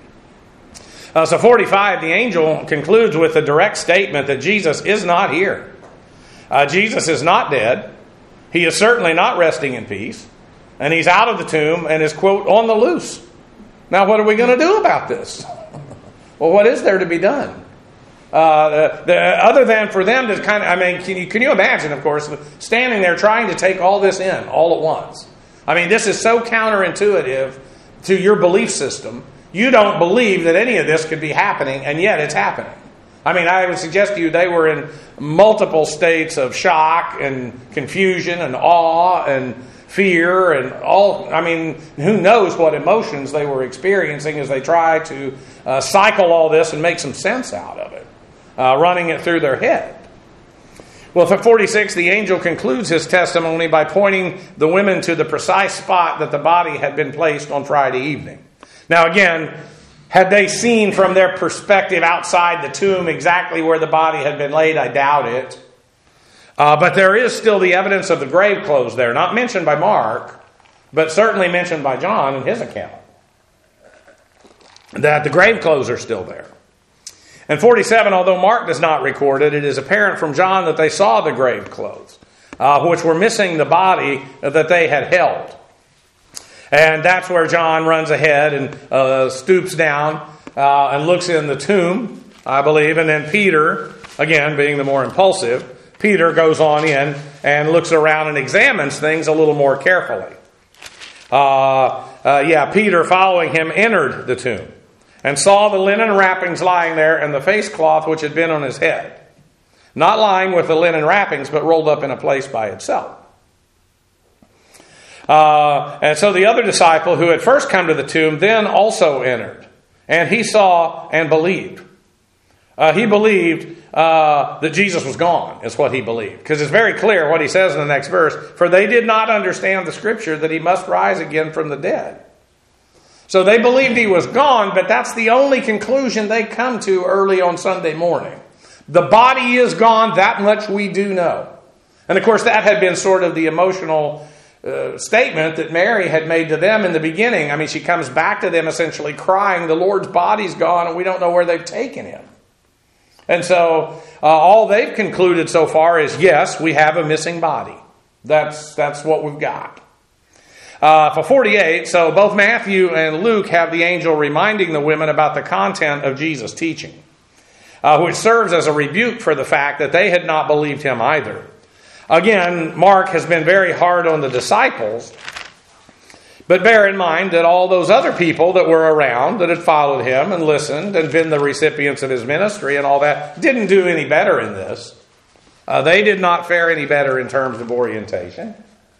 Uh, so forty-five, the angel concludes with a direct statement that Jesus is not here. Uh, Jesus is not dead. He is certainly not resting in peace. And he's out of the tomb and is, quote, on the loose. Now, what are we going to do about this? Well, what is there to be done? Uh, the, the, other than for them to kind of, I mean, can you, can you imagine, of course, standing there trying to take all this in all at once? I mean, this is so counterintuitive to your belief system. You don't believe that any of this could be happening, and yet it's happening. I mean, I would suggest to you they were in multiple states of shock and confusion and awe and fear and all. I mean, who knows what emotions they were experiencing as they tried to uh, cycle all this and make some sense out of it, uh, running it through their head. Well, for forty-six, the angel concludes his testimony by pointing the women to the precise spot that the body had been placed on Friday evening. Now again, had they seen from their perspective outside the tomb exactly where the body had been laid? I doubt it. Uh, but there is still the evidence of the grave clothes there, not mentioned by Mark, but certainly mentioned by John in his account, that the grave clothes are still there. And forty-seven, although Mark does not record it, it is apparent from John that they saw the grave clothes, uh, which were missing the body that they had held. And that's where John runs ahead and uh, stoops down uh, and looks in the tomb, I believe. And then Peter, again, being the more impulsive, Peter goes on in and looks around and examines things a little more carefully. Uh, uh, yeah, Peter, following him, entered the tomb and saw the linen wrappings lying there and the face cloth which had been on his head. Not lying with the linen wrappings, but rolled up in a place by itself. Uh, and so the other disciple who had first come to the tomb then also entered. And he saw and believed. Uh, he believed uh, that Jesus was gone, is what he believed. Because it's very clear what he says in the next verse. For they did not understand the scripture that he must rise again from the dead. So they believed he was gone, but that's the only conclusion they come to early on Sunday morning. The body is gone, that much we do know. And of course that had been sort of the emotional Uh, statement that Mary had made to them in the beginning. I mean, she comes back to them essentially crying, the Lord's body's gone and we don't know where they've taken him. And so uh, all they've concluded so far is, yes, we have a missing body. That's, that's what we've got. Uh, for forty-eight, so both Matthew and Luke have the angel reminding the women about the content of Jesus' teaching, uh, which serves as a rebuke for the fact that they had not believed him either. Again, Mark has been very hard on the disciples, but bear in mind that all those other people that were around, that had followed him and listened and been the recipients of his ministry and all that, didn't do any better in this. Uh, they did not fare any better in terms of orientation.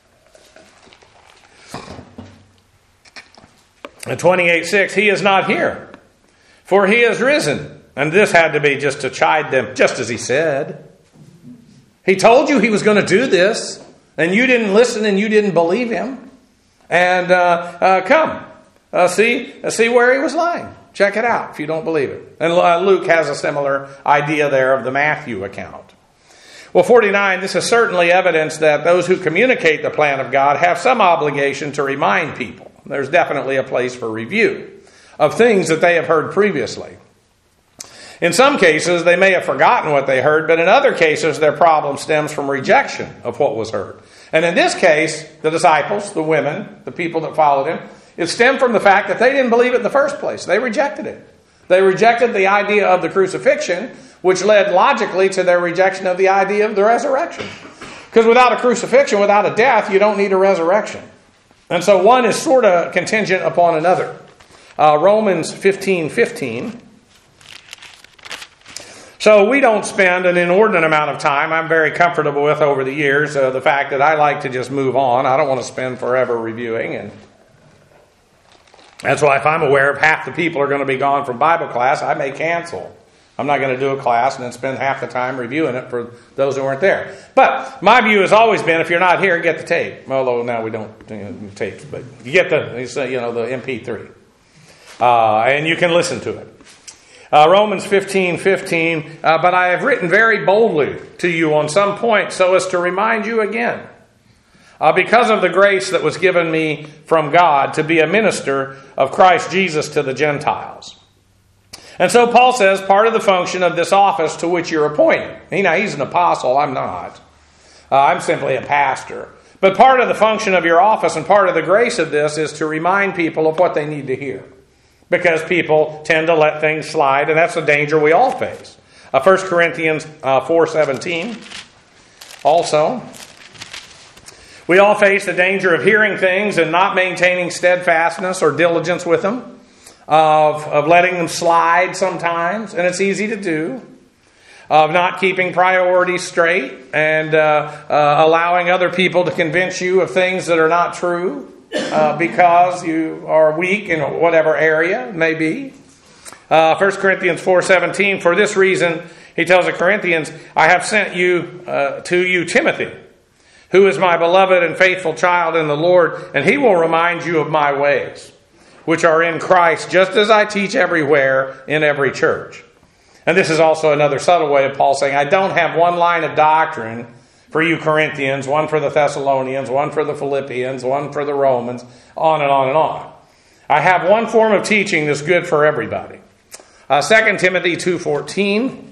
In twenty-eight six, he is not here, for he is risen. And this had to be just to chide them, just as he said. He told you he was going to do this, and you didn't listen and you didn't believe him. And uh, uh, come, uh, see, uh, see where he was lying. Check it out if you don't believe it. And uh, Luke has a similar idea there of the Matthew account. Well, forty-nine, this is certainly evidence that those who communicate the plan of God have some obligation to remind people. There's definitely a place for review of things that they have heard previously. In some cases, they may have forgotten what they heard, but in other cases, their problem stems from rejection of what was heard. And in this case, the disciples, the women, the people that followed him, it stemmed from the fact that they didn't believe it in the first place. They rejected it. They rejected the idea of the crucifixion, which led logically to their rejection of the idea of the resurrection. Because without a crucifixion, without a death, you don't need a resurrection. And so one is sort of contingent upon another. Uh, Romans fifteen fifteen. So we don't spend an inordinate amount of time. I'm very comfortable with over the years uh, the fact that I like to just move on. I don't want to spend forever reviewing. And that's why if I'm aware of half the people are going to be gone from Bible class, I may cancel. I'm not going to do a class and then spend half the time reviewing it for those who weren't there. But my view has always been, if you're not here, get the tape. Although now we don't do you know, tapes, but you get the you know the M P three, uh, and you can listen to it. Uh, Romans fifteen fifteen. Uh, but I have written very boldly to you on some point, so as to remind you again, uh, because of the grace that was given me from God to be a minister of Christ Jesus to the Gentiles. And so Paul says part of the function of this office to which you're appointed. You know, he's an apostle, I'm not. Uh, I'm simply a pastor. But part of the function of your office and part of the grace of this is to remind people of what they need to hear. Because people tend to let things slide, and that's a danger we all face. Uh, First Corinthians uh, four seventeen. Also, we all face the danger of hearing things and not maintaining steadfastness or diligence with them. Of, of letting them slide sometimes, and it's easy to do. Of not keeping priorities straight and uh, uh, allowing other people to convince you of things that are not true uh, because you are weak in whatever area it may be. Uh, First Corinthians four seventeen, for this reason, he tells the Corinthians, I have sent you uh, to you Timothy, who is my beloved and faithful child in the Lord, and he will remind you of my ways, which are in Christ, just as I teach everywhere in every church. And this is also another subtle way of Paul saying, I don't have one line of doctrine for you Corinthians, one for the Thessalonians, one for the Philippians, one for the Romans, on and on and on. I have one form of teaching that's good for everybody. Uh, Second Timothy two fourteen.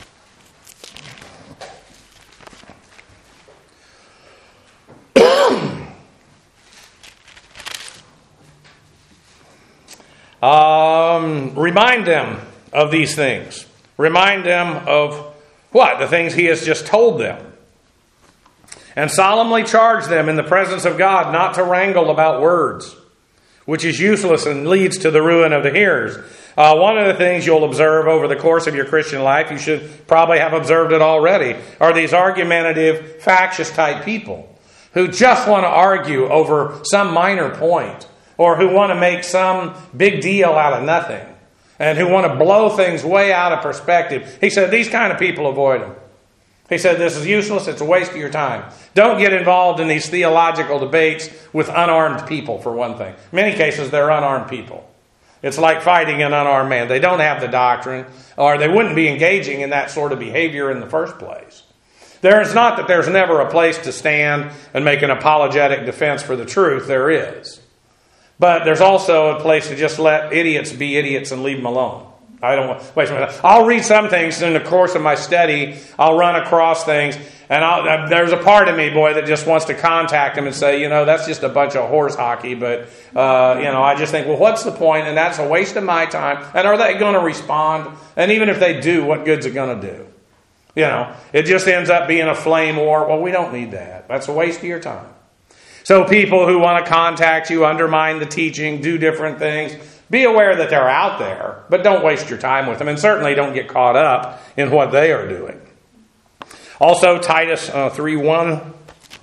Um, remind them of these things. Remind them of what? The things he has just told them. And solemnly charge them in the presence of God not to wrangle about words, which is useless and leads to the ruin of the hearers. Uh, one of the things you'll observe over the course of your Christian life, you should probably have observed it already, are these argumentative, factious type people who just want to argue over some minor point, or who want to make some big deal out of nothing, and who want to blow things way out of perspective. He said, these kind of people, avoid them. He said, this is useless. It's a waste of your time. Don't get involved in these theological debates with unarmed people, for one thing. In many cases, they're unarmed people. It's like fighting an unarmed man. They don't have the doctrine, or they wouldn't be engaging in that sort of behavior in the first place. There is not that there's never a place to stand and make an apologetic defense for the truth. There is. But there's also a place to just let idiots be idiots and leave them alone. I don't want, wait a minute. I'll read some things in the course of my study. I'll run across things. And I'll, uh, there's a part of me, boy, that just wants to contact them and say, you know, that's just a bunch of horse hockey. But, uh, you know, I just think, well, what's the point? And that's a waste of my time. And are they going to respond? And even if they do, what good's it going to do? You know, it just ends up being a flame war. Well, we don't need that. That's a waste of your time. So people who want to contact you, undermine the teaching, do different things, be aware that they're out there, but don't waste your time with them. And certainly don't get caught up in what they are doing. Also, Titus uh, three one.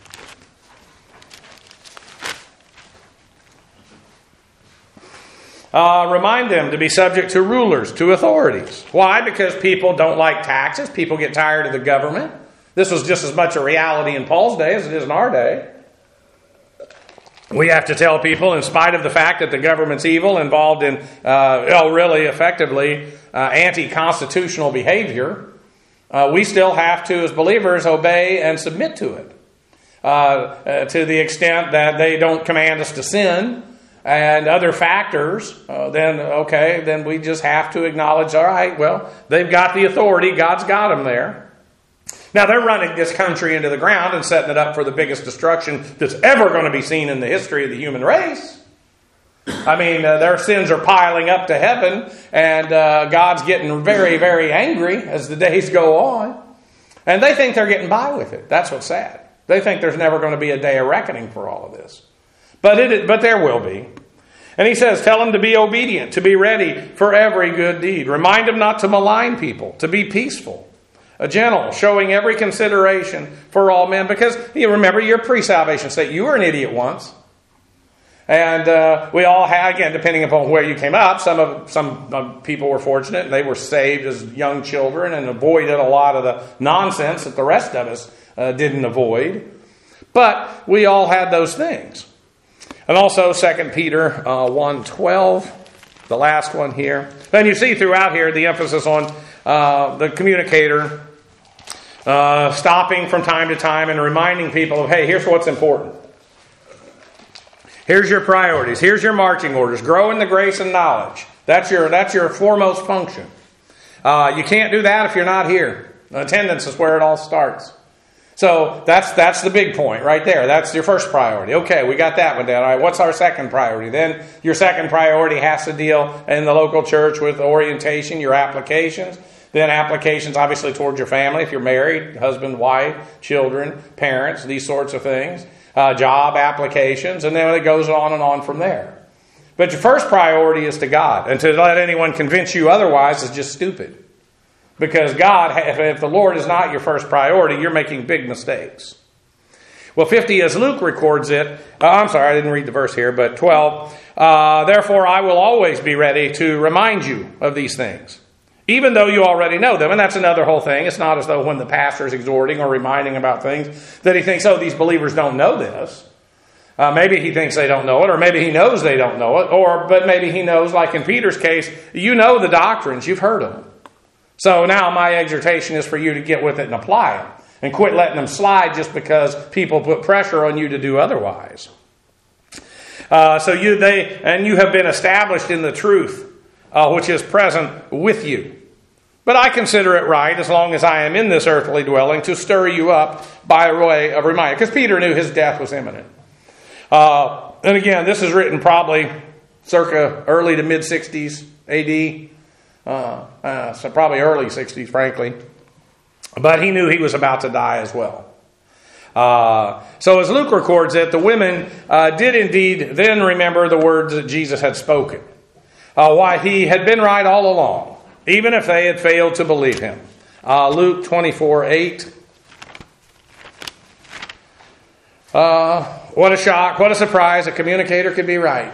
Uh, remind them to be subject to rulers, to authorities. Why? Because people don't like taxes. People get tired of the government. This was just as much a reality in Paul's day as it is in our day. We have to tell people, in spite of the fact that the government's evil, involved in, uh, well, really effectively, uh, anti-constitutional behavior, uh, we still have to, as believers, obey and submit to it. Uh, uh, to the extent that they don't command us to sin and other factors, uh, then, okay, then we just have to acknowledge, all right, well, they've got the authority. God's got them there. Now, they're running this country into the ground and setting it up for the biggest destruction that's ever going to be seen in the history of the human race. I mean, uh, their sins are piling up to heaven, and uh, God's getting very, very angry as the days go on. And they think they're getting by with it. That's what's sad. They think there's never going to be a day of reckoning for all of this. But it, but there will be. And he says, tell them to be obedient, to be ready for every good deed. Remind them not to malign people, to be peaceful, a gentle, showing every consideration for all men. Because you remember your pre-salvation state. You were an idiot once. And uh, we all had, again, depending upon where you came up, some of some uh, people were fortunate and they were saved as young children and avoided a lot of the nonsense that the rest of us uh, didn't avoid. But we all had those things. And also Second Peter uh, one twelve, the last one here. Then you see throughout here the emphasis on uh, the communicator uh, stopping from time to time and reminding people of, hey, here's what's important. Here's your priorities. Here's your marching orders. Grow in the grace and knowledge. That's your that's your foremost function. Uh, you can't do that if you're not here. Attendance is where it all starts. So that's that's the big point right there. That's your first priority. Okay, we got that one down. All right, what's our second priority? Then your second priority has to deal in the local church with orientation, your applications. Then applications obviously towards your family if you're married, husband, wife, children, parents, these sorts of things. Uh, job applications, and then it goes on and on from there. But your first priority is to God. And to let anyone convince you otherwise is just stupid. Because God, if the Lord is not your first priority, you're making big mistakes. Well, fifty, as Luke records it, uh, I'm sorry, I didn't read the verse here, but twelve, uh, therefore I will always be ready to remind you of these things, even though you already know them. And that's another whole thing. It's not as though when the pastor is exhorting or reminding about things that he thinks, oh, these believers don't know this. Uh, maybe he thinks they don't know it, or maybe he knows they don't know it, or but maybe he knows, like in Peter's case, you know the doctrines, you've heard them. So now my exhortation is for you to get with it and apply them, and quit letting them slide just because people put pressure on you to do otherwise. Uh, so you they and you have been established in the truth, uh, which is present with you. But I consider it right, as long as I am in this earthly dwelling, to stir you up by way of reminder. Because Peter knew his death was imminent. Uh, and again, this is written probably circa early to mid-sixties A D. Uh, uh, so probably early sixties, frankly. But he knew he was about to die as well. Uh, so as Luke records it, the women uh, did indeed then remember the words that Jesus had spoken. Uh, why he had been right all along, even if they had failed to believe him. Uh, Luke twenty-four eight. Uh, what a shock, what a surprise. A communicator could be right.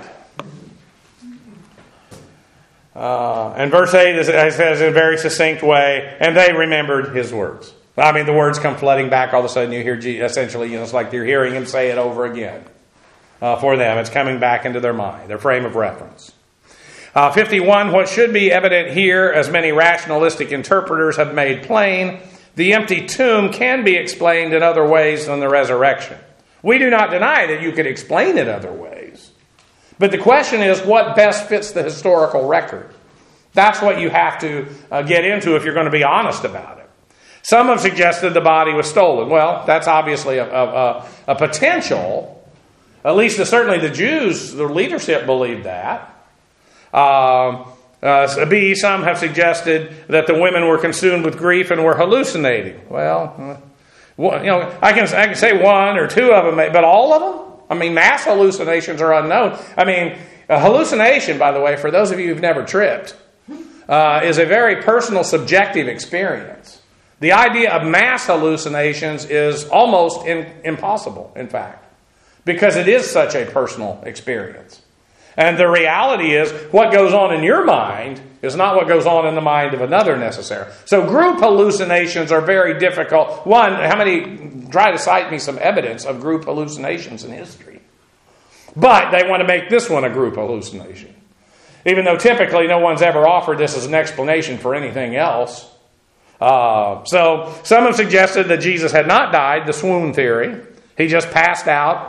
Uh, and verse eight is, it says in a very succinct way, and they remembered his words. I mean, the words come flooding back. All of a sudden you hear, essentially, you know, it's like you're hearing him say it over again. Uh, for them, it's coming back into their mind, their frame of reference. Uh, fifty-one, what should be evident here, as many rationalistic interpreters have made plain, the empty tomb can be explained in other ways than the resurrection. We do not deny that you could explain it other ways. But the question is, what best fits the historical record? That's what you have to uh, get into if you're going to be honest about it. Some have suggested the body was stolen. Well, that's obviously a, a, a potential. At least uh, certainly the Jews, the leadership believed that. Um, uh, B, some have suggested that the women were consumed with grief and were hallucinating. Well, uh, you know, I can I can say one or two of them, but all of them? I mean, mass hallucinations are unknown. I mean, a hallucination, by the way, for those of you who've never tripped, uh, is a very personal, subjective experience. The idea of mass hallucinations is almost in, impossible, in fact, because it is such a personal experience. And the reality is, what goes on in your mind is not what goes on in the mind of another necessarily. So group hallucinations are very difficult. One, how many, try to cite me some evidence of group hallucinations in history. But they want to make this one a group hallucination. Even though typically no one's ever offered this as an explanation for anything else. Uh, so some have suggested that Jesus had not died, the swoon theory. He just passed out.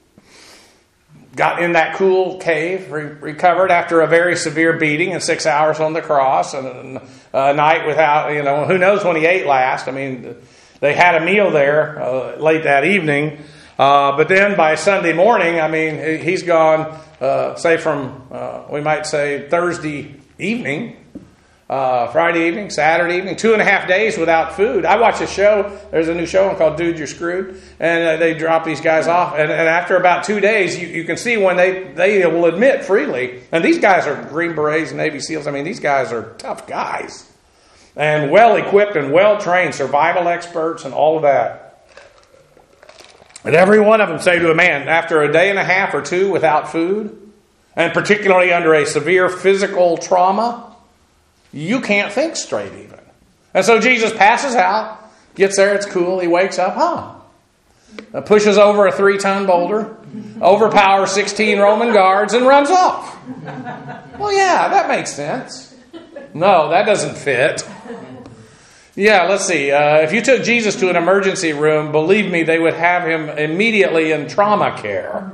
Got in that cool cave, re- recovered after a very severe beating and six hours on the cross and a night without, you know, who knows when he ate last. I mean, they had a meal there uh, late that evening. Uh, but then by Sunday morning, I mean, he's gone, uh, say from, uh, we might say Thursday evening, Uh, Friday evening, Saturday evening, two and a half days without food. I watch a show. There's a new show called Dude, You're Screwed. And uh, they drop these guys off. And, and after about two days, you, you can see when they, they will admit freely. And these guys are Green Berets and Navy SEALs. I mean, these guys are tough guys. And well-equipped and well-trained, survival experts and all of that. And every one of them say to a man, after a day and a half or two without food, and particularly under a severe physical trauma, you can't think straight even. And so Jesus passes out, gets there, it's cool, he wakes up, huh? Pushes over a three-ton boulder, overpowers sixteen Roman guards, and runs off. Well, yeah, that makes sense. No, that doesn't fit. Yeah, let's see. Uh, if you took Jesus to an emergency room, believe me, they would have him immediately in trauma care.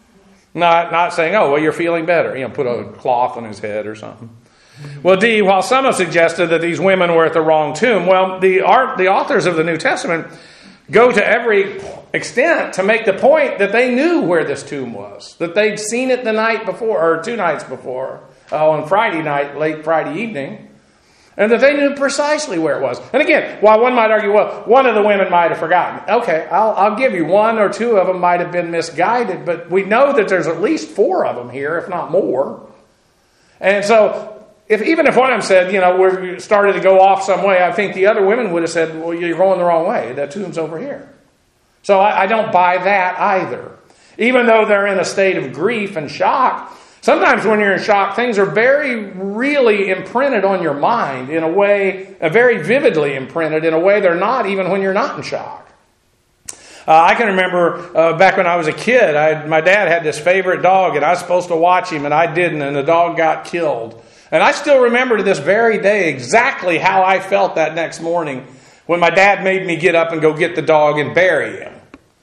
Not, not saying, oh, well, you're feeling better. You know, put a cloth on his head or something. Well, D, while some have suggested that these women were at the wrong tomb, well, the art, the authors of the New Testament go to every extent to make the point that they knew where this tomb was, that they'd seen it the night before, or two nights before, uh, on Friday night, late Friday evening, and that they knew precisely where it was. And again, while one might argue, well, one of the women might have forgotten. Okay, I'll, I'll give you one or two of them might have been misguided, but we know that there's at least four of them here, if not more. And so, If, even if one of them said, you know, we started to go off some way, I think the other women would have said, well, you're going the wrong way. That tomb's over here. So I, I don't buy that either. Even though they're in a state of grief and shock, sometimes when you're in shock, things are very, really imprinted on your mind in a way, uh, very vividly imprinted in a way they're not even when you're not in shock. Uh, I can remember uh, back when I was a kid, I, my dad had this favorite dog, and I was supposed to watch him, and I didn't, and the dog got killed. And I still remember to this very day exactly how I felt that next morning when my dad made me get up and go get the dog and bury him.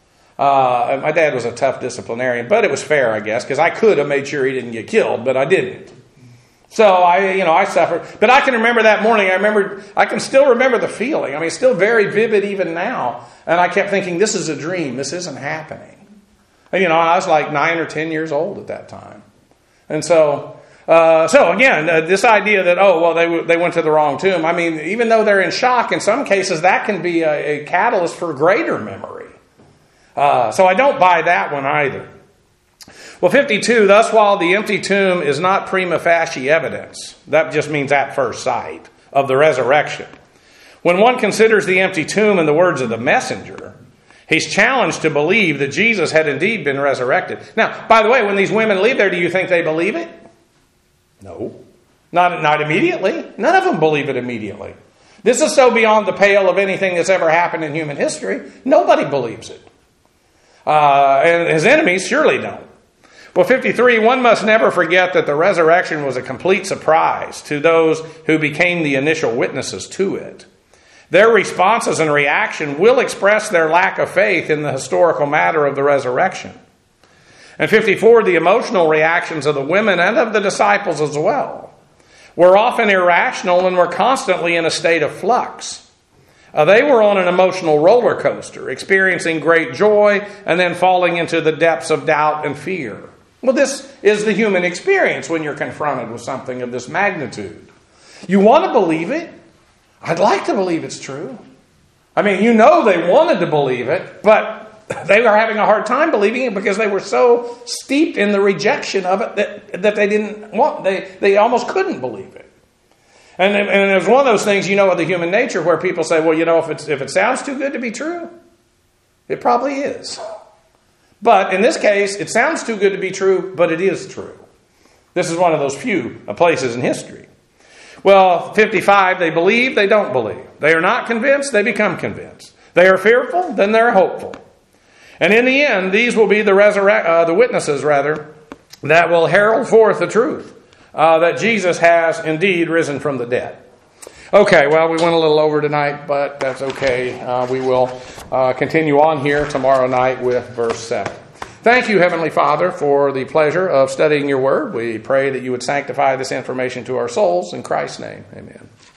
Uh, my dad was a tough disciplinarian, but it was fair, I guess, because I could have made sure he didn't get killed, but I didn't. So I, you know, I suffered. But I can remember that morning. I remember, I can still remember the feeling. I mean, it's still very vivid even now. And I kept thinking, this is a dream. This isn't happening. And, you know, I was like nine or ten years old at that time. And so... Uh, so again, uh, this idea that, oh, well, they w- they went to the wrong tomb. I mean, even though they're in shock, in some cases, that can be a, a catalyst for greater memory. Uh, so I don't buy that one either. Well, fifty-two, thus while the empty tomb is not prima facie evidence, that just means at first sight, of the resurrection. When one considers the empty tomb in the words of the messenger, he's challenged to believe that Jesus had indeed been resurrected. Now, by the way, when these women leave there, do you think they believe it? No, not, not immediately. None of them believe it immediately. This is so beyond the pale of anything that's ever happened in human history. Nobody believes it. Uh, and his enemies surely don't. Well, fifty-three, one must never forget that the resurrection was a complete surprise to those who became the initial witnesses to it. Their responses and reaction will express their lack of faith in the historical matter of the resurrection. And fifty-four, the emotional reactions of the women and of the disciples as well were often irrational and were constantly in a state of flux. Uh, they were on an emotional roller coaster, experiencing great joy and then falling into the depths of doubt and fear. Well, this is the human experience when you're confronted with something of this magnitude. You want to believe it. I'd like to believe it's true. I mean, you know they wanted to believe it, but they were having a hard time believing it because they were so steeped in the rejection of it that, that they didn't want, they, they almost couldn't believe it. And, and it was one of those things, you know, of the human nature where people say, well, you know, if it's, if it sounds too good to be true, it probably is. But in this case, it sounds too good to be true, but it is true. This is one of those few places in history. Well, fifty-five, they believe, they don't believe. They are not convinced, they become convinced. They are fearful, then they're hopeful. And in the end, these will be the, resurre- uh, the witnesses, rather, that will herald forth the truth, uh, that Jesus has indeed risen from the dead. Okay, well, we went a little over tonight, but that's okay. Uh, we will uh, continue on here tomorrow night with verse seven. Thank you, Heavenly Father, for the pleasure of studying your word. We pray that you would sanctify this information to our souls. In Christ's name, amen.